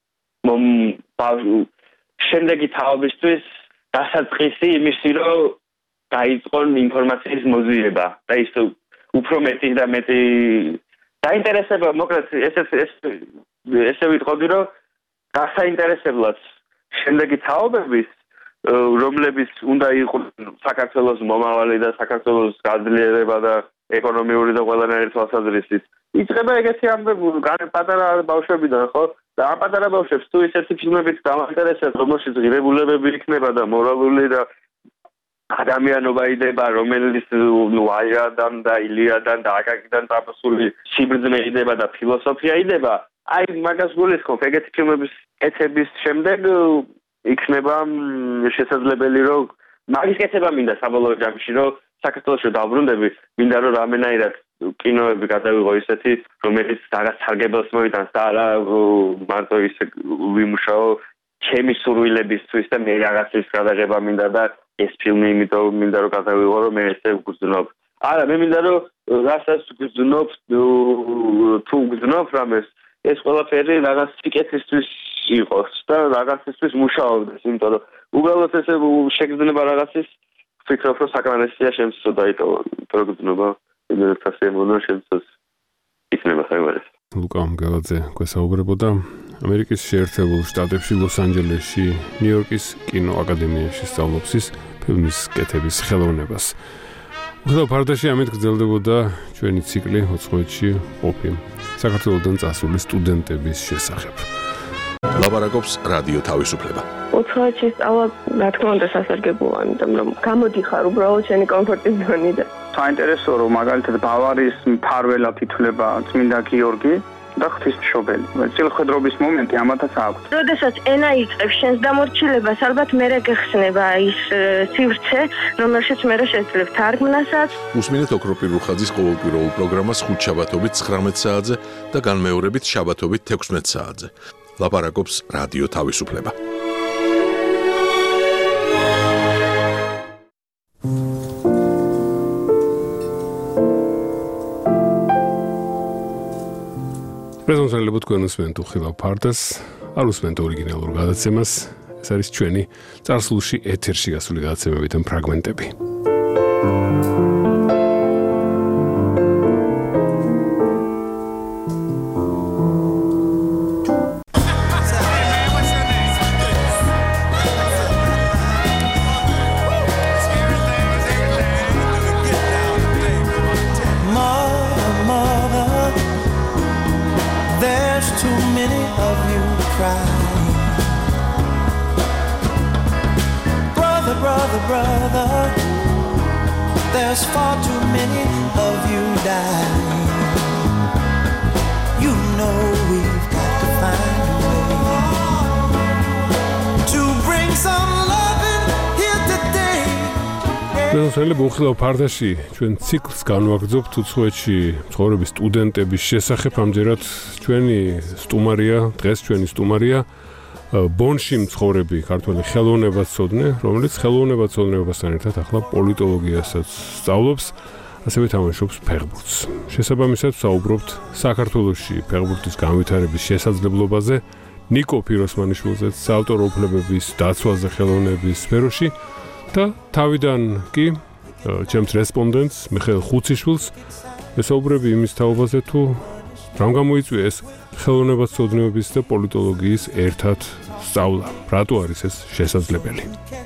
შემდეგი თაობისთვის დასაწყისი იმისი, რომ დაიწყონ ინფორმაციის მოზიება და ის უფრო მეტი და მეტი დაინტერესება, მოკლედ ესე ესე ვიტყოდი, რომ გასაინტერესებლად შემდეგი თაობების, რომლებიც უნდა იყვნენ საქართველოს მომავალი და საქართველოს გაძლიერება და ეკონომიური და ყველანაირი თვალსაზრისით. იწყება ეგეთი ამბები პატარა ბავშვებიდან, ხო? და ამ პატარა ბავშვებს თუ ისეთი ფილმებით გამაინტერესებს, რომელშიც ღირებულებები იქნება და მორალური და ადამიანობა იდება, რომელიც ვაჟადან და ილიადან და აკაკიდან წამოსული სიბრძნე იდება და ფილოსოფია იდება, აი მაგას გულისხმობ, ეგეთი ფილმების კეთების შემდეგ იქნება შესაძლებელი, რომ მაგის კეთება მინდა საბოლოო ჯამში, რომ საქართველოში დავბრუნდები, მინდა რომ რამენაირად კინოები გადავიღო ისეთი, რომელიც რაღაც სარგებელს მოიტანს და არა მარტო ისე ვიმუშაო ჩემი სურვილებისთვის და მე რაღაცის გადაღება მინდა და ეს ფილმი იმიტომ მინდა რომ გადავიღო რომ მე ესე ვგრძნობ. არა, მე მინდა რომ რასაც ვგრძნობ, თუ ვგრძნობ რამეს, ეს ყველაფერი რაღაც სიკეთისთვის იყოს და რაღაცისთვის მუშაობდეს, იმიტომ რომ უბრალოდ ესე შეგრძნება რაღაცის ვფიქრობ რომ საკრანესია შემცო დაიტოვა, პროგნოზა იმერთა სემონო შემცო იქნება ხაივარეს. ლუკა მგელაძე გვესაუბრებოდა ამერიკის შეერთებულ შტატებში ლოს-ანჯელესში ნიუ-იორკის კინოაკადემიაში სწავლობს ის ფილმის კეთების ხელოვნებას. უხელა ფარდაში ამით გრძელდებოდა ჩვენი ციკლი ოცხოეთში ყოფი საქართველოსდან წასული სტუდენტების შესახებ. ლაპარაკობს რადიო თავისუფლება. ოცხოეთში სწავლა რა თქმა უნდა სასარგებლოა, იმიტომ რომ გამოდიხარ უბრალოდ შენი კომფორტის ზონიდან. საინტერესოა რომ მაგალითად ბავარიის მფარველად ითვლება წმინდა გიორგი და ღვთისმშობელი. წილხედრობის მომენტი ამათაც აქვს. როდესაც ენა იწყებს შენს დამორჩილებას, ალბათ მერე გეხსნება ის სივრცე, რომელშიც მერე შეძლებ თარგმნასაც. უსმინეთ ოქროპირ რუხაძის ყოველკვირეულ პროგრამას ხუთშაბათობით ცხრამეტ საათზე და განმეორებით შაბათობით თექვსმეტ საათზე. ლაპარაკობს რადიო თავისუფლება. პრეზენტაციები თქვენ უსმენთ უხილავ ფარდას, არ უსმენთ ორიგინალურ გადაცემას. ეს არის ჩვენი წარსულში ეთერში გასული გადაცემებიდან ფრაგმენტები. There's far too many of you dying. You know we've got to find a way to bring some loving here today. პრეზენტაციები უხილავ ფარდაში ჩვენ ციკლს განვაგრძობთ უცხოეთში ცხოვრების სტუდენტების შესახებ. ამჯერად ჩვენი სტუმარია, დღეს ჩვენი სტუმარია ბონში მცხოვრები ქართველი ხელოვნებაცოდნე, რომელიც ხელოვნებაცოდნეობასთან ერთად ახლა პოლიტოლოგიასაც სწავლობს, ასევე თამაშობს ფეხბურთს. შესაბამისად ვსაუბრობთ საქართველოში ფეხბურთის განვითარების შესაძლებლობაზე, ნიკო ფიროსმანიშვილზე, საავტორო უფლებების დაცვაზე ხელოვნების სფეროში და თავიდან კი ჩემს რესპონდენტს მიხეილ ხუციშვილს ვესაუბრები იმის თაობაზე თუ რამ გამოიწვია ეს ხელოვნებაცოდნეობის და პოლიტოლოგიის ერთად სწავლა. რატო არის ეს შესაძლებელი?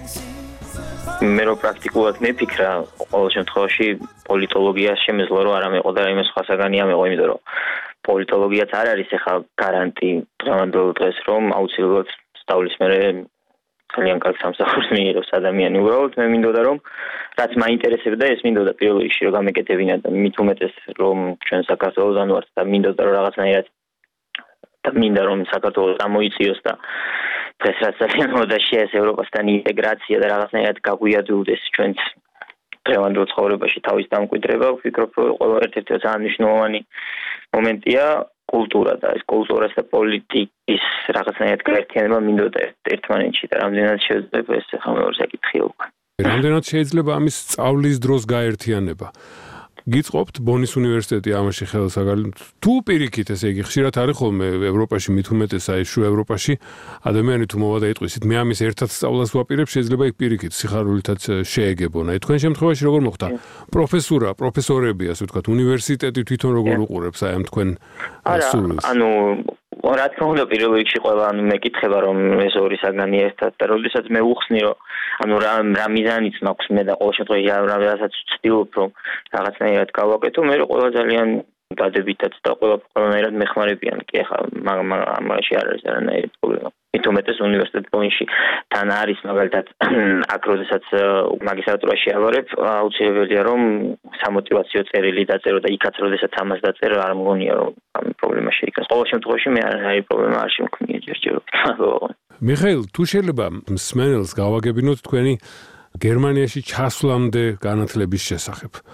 მე რო პრაქტიკულად მიფიქრა, ყოველ შემთხვევაში პოლიტოლოგია შემეძლო რომ არ ამეყო და იმის სხვა საგანი ამეყო, იმიტომ რომ პოლიტოლოგიაც არ არის ახლა გარანტი დღევანდელ დღეს რომ აუცილებლად სწავლის მერე ძალიან კარგ სამსახურს მიიღებს ადამიანი. უბრალოდ მე მინდოდა რომ რაც მაინტერესებდა ეს მინდოდა პირველ რიგში რომ გამეკეთებინა და მით უმეტეს რომ ჩვენ საქართველოსდან ვართ და მინდოდა რომ რაღაცნაირად და მინდა რომ საქართველოს გამოიწვიოს და დღეს რაც ძალიან მოდაშია ეს ევროპასთან ინტეგრაცია და რაღაცნაირად გაგვიადვილდეს ჩვენს დღევანდელ ცხოვრებაში თავის დამკვიდრება. ვფიქრობ რომ ყველა ერთ-ერთი ძალიან მნიშვნელოვანი მომენტია კულტურა და ეს კულტურას და პოლიტიკის რაღაცნაირად გაერთიანება მინდოდა ერთმანეთში და რამდენად შეიძლება ეს ახლა მეორე საკითხია უკვე. რამდენად შეიძლება ამის სწავლის დროს გაერთიანება? გიწყობთ ბონის უნივერსიტეტი ამაში ხელსაგალით თუ პირიქით ესე იგი ხშირად არის ხოლმე ევროპაში მით უმეტეს აი შუა ევროპაში ადამიანი თუ მოვა და იტყვისით მე ამის ერთად სწავლას ვაპირებ შეიძლება იქ პირიქით სიხარულითაც შეეგებონა. თქვენ შემთხვევაში როგორ მოხდა? პროფესურა, პროფესორები ასე ვთქვათ, უნივერსიტეტი თვითონ როგორ უყურებს აი ამ თქვენ სურვილს? ანუ რა თქმა უნდა პირველ რიგში ყველა ანუ მეკითხება რომ ეს ორი საგანი ერთად და როდესაც მე უხსნი რომ ანუ რა რა მიზანიც მაქვს მე და ყოველ შემთხვევაში რაღაცაც ვცდილობ რომ რაღაცნაირად გავაკეთო, მე ყველა ძალიან დადებითად და ყველა ყველანაირად მეხმარებიან. კი ახლა ამაში არ არის არანაირი პრობლემა. მით უმეტეს უნივერსიტეტ ბონში თან არის მაგალითად აქ როდესაც მაგისტრატურაში ავარებ, აუცილებელია რომ სამოტივაციო წერილი დაწერო და იქაც როდესაც ამას დაწერო არ მგონია რომ ამ პრობლემა შეიქნას. ყოველ შემთხვევაში მე არანაირი პრობლემა არ შემქმნია ჯერჯერობით. მიხეილ, თუ შეიძლება მსმენელს გავაგებინოთ თქვენი გერმანიაში ჩასვლამდე განათლების შესახებ.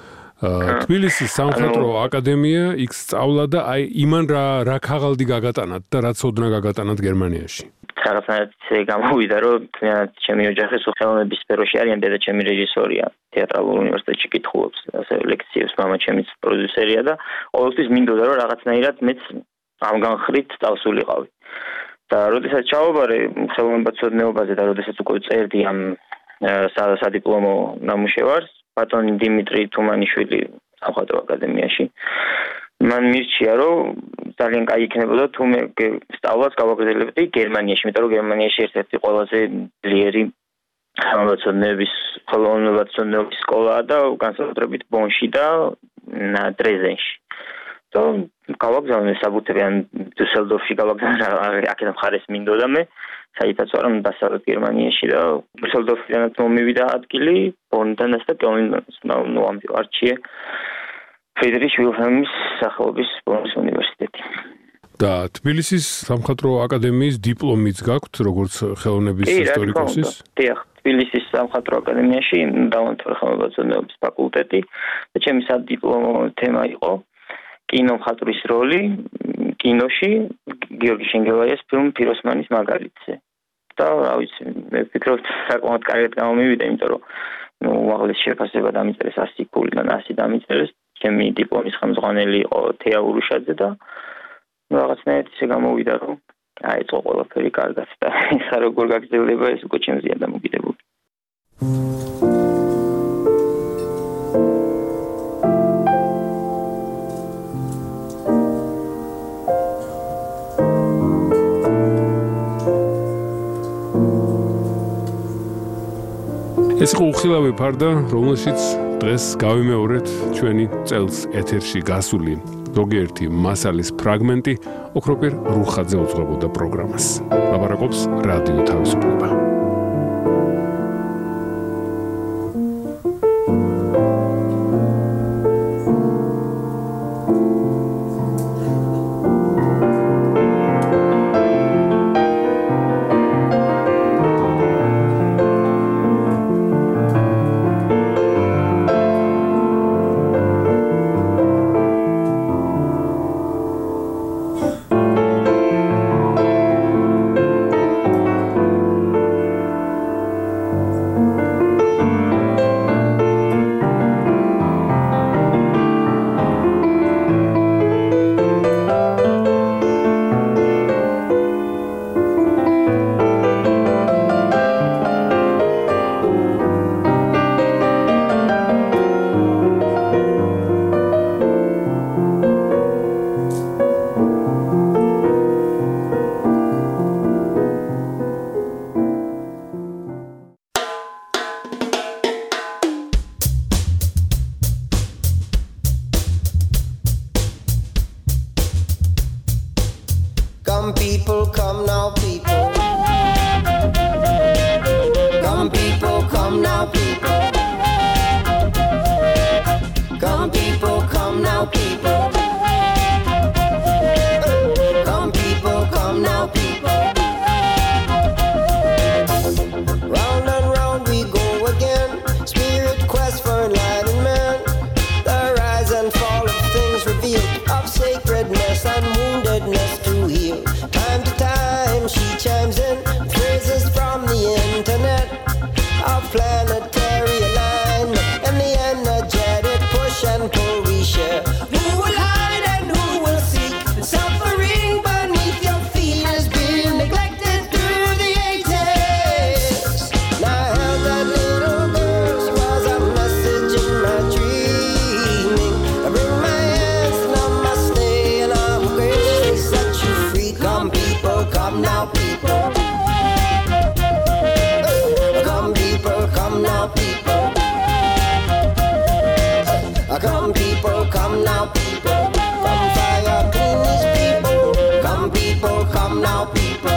თბილისის სამხატვრო აკადემია იქ სწავლა და აი იმან რა რა ქაღალდი გაგატანათ და რა ცოდნა გაგატანათ გერმანიაში. რაღაცნაირად გამოვიდა რომ ჩემი ოჯახი ხელოვნების სფეროში არიან, დედა ჩემი რეჟისორია, თეატრალურ უნივერსიტეტში კითხულობს, ასევე ლექციებს, მამა ჩემიც პროდიუსერია და ყოველთვის მინდოდა რომ რაღაცნაირად მეც ამ განხრით წავსულიყავი. და როდესაც ჩავაბარე ხელოვნებაცოდნეობაზე და როდესაც უკვე წერდი ამ სადიპლომო ნამუშევარს, ბატონი დიმიტრი თუმანიშვილი სამხატვრო აკადემიაში მან მირჩია რომ ძალიან კაი იქნებოდა თუ მე სწავლას გავაგრძელებდი გერმანიაში, იმიტომ რომ გერმანიაში ერთ-ერთი ყველაზე ძლიერი ხელოვნებაცოდნეობის ხელოვნებაცოდნეობის სკოლაა და განსაკუთრებით ბონში და დრეზდენში. და გავაგზავნე საბუთები ან დუსელდორფში გავაგზავნე აქედან მხარეს მინდოდა მე საერთოდ ვარ დასავლეთ გერმანიაში და დუსელდორფიდანაც მომივიდა ადგილი ბონდანაც და კელნდანაც ნუ ამბივარჩიე ფრიდრიხ ვილჰელმის სახელობის ბონის უნივერსიტეტი. და თბილისის სამხატვრო აკადემიის დიპლომიც გაქვთ როგორც ხელოვნების ისტორიკოსის? დიახ, თბილისის სამხატვრო აკადემიაში დავამთავრე ხელოვნებაცოდნეობის ფაკულტეტი და ჩემი სადიპლომო თემა იყო კინო მხატვრის როლი კინოში გიორგი შენგელაიას ფილმ ფიროსმანის მაგალითზე. და რა ვიცი, მე ვფიქრობ საკმაოდ კარგად გამომივიდა, იმიტომ რომ ნუ უაღლესი შეფასება დამიწერეს ასი ქულიდან ასი დამიწერეს. ჩემი დიპლომის ხელმძღვანელი იყო თეა ურუშაძე და რაღაცნაირად ისე გამოვიდა რომ აიწყო ყველაფერი კარგად და ეხლა როგორ გაგრძელდება ეს უკვე ჩემზეა დამოკიდებული. ეს იყო უხილავი ფარდა, რომელშიც დღეს გავიმეორეთ ჩვენი წელს ეთერში გასული ზოგიერთი მასალის ფრაგმენტი. ოქროპირ რუხაძე უძღვებოდა პროგრამას. ლაპარაკობს რადიო თავისუფლება. Come people, come now people. Come people, come now people. Come people, come now people. Come people, come now people. Round and round we go again. Spirit quest for enlightenment. The rise and fall of things revealed, of sacredness and woundedness to heal. Time to time she chimes in phrases from the internet of planetary alignment and the energetic push and pull we share. Who will hide and who will seek? Suffering beneath your feet has been neglected through the ages. Now I held that little girl, she was a message in my dreaming. I bring my hands, namaste, and I will graciously set you free. Come people, come now people. Come people, come now people. Come people, come now people. Come fire clean these people. Come people, come now people.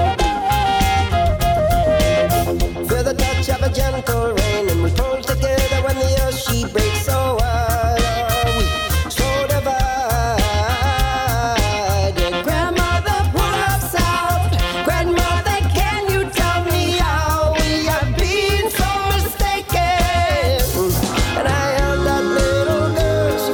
Feel the touch of a gentle rain and we pull together when the earth she breaks. So wide are we, so divided. Grandmother, pull us out. Grandmother, can you tell me how we have been so mistaken? And I held that little girl,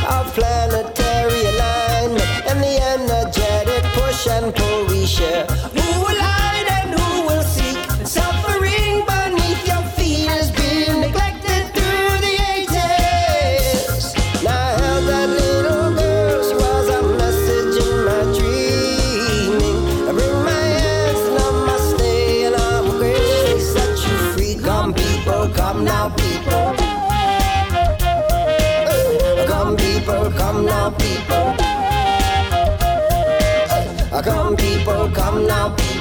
of planetary alignment and the energetic push and pull we share. Who will hide and who will seek? Suffering beneath your feet is being neglected through the ages. Now I held that little girl, she was a message in my dreaming. I bring my hands, namaste, and I will graciously set you free. Come people, come now people. Come people, come now people. Come people, come now people.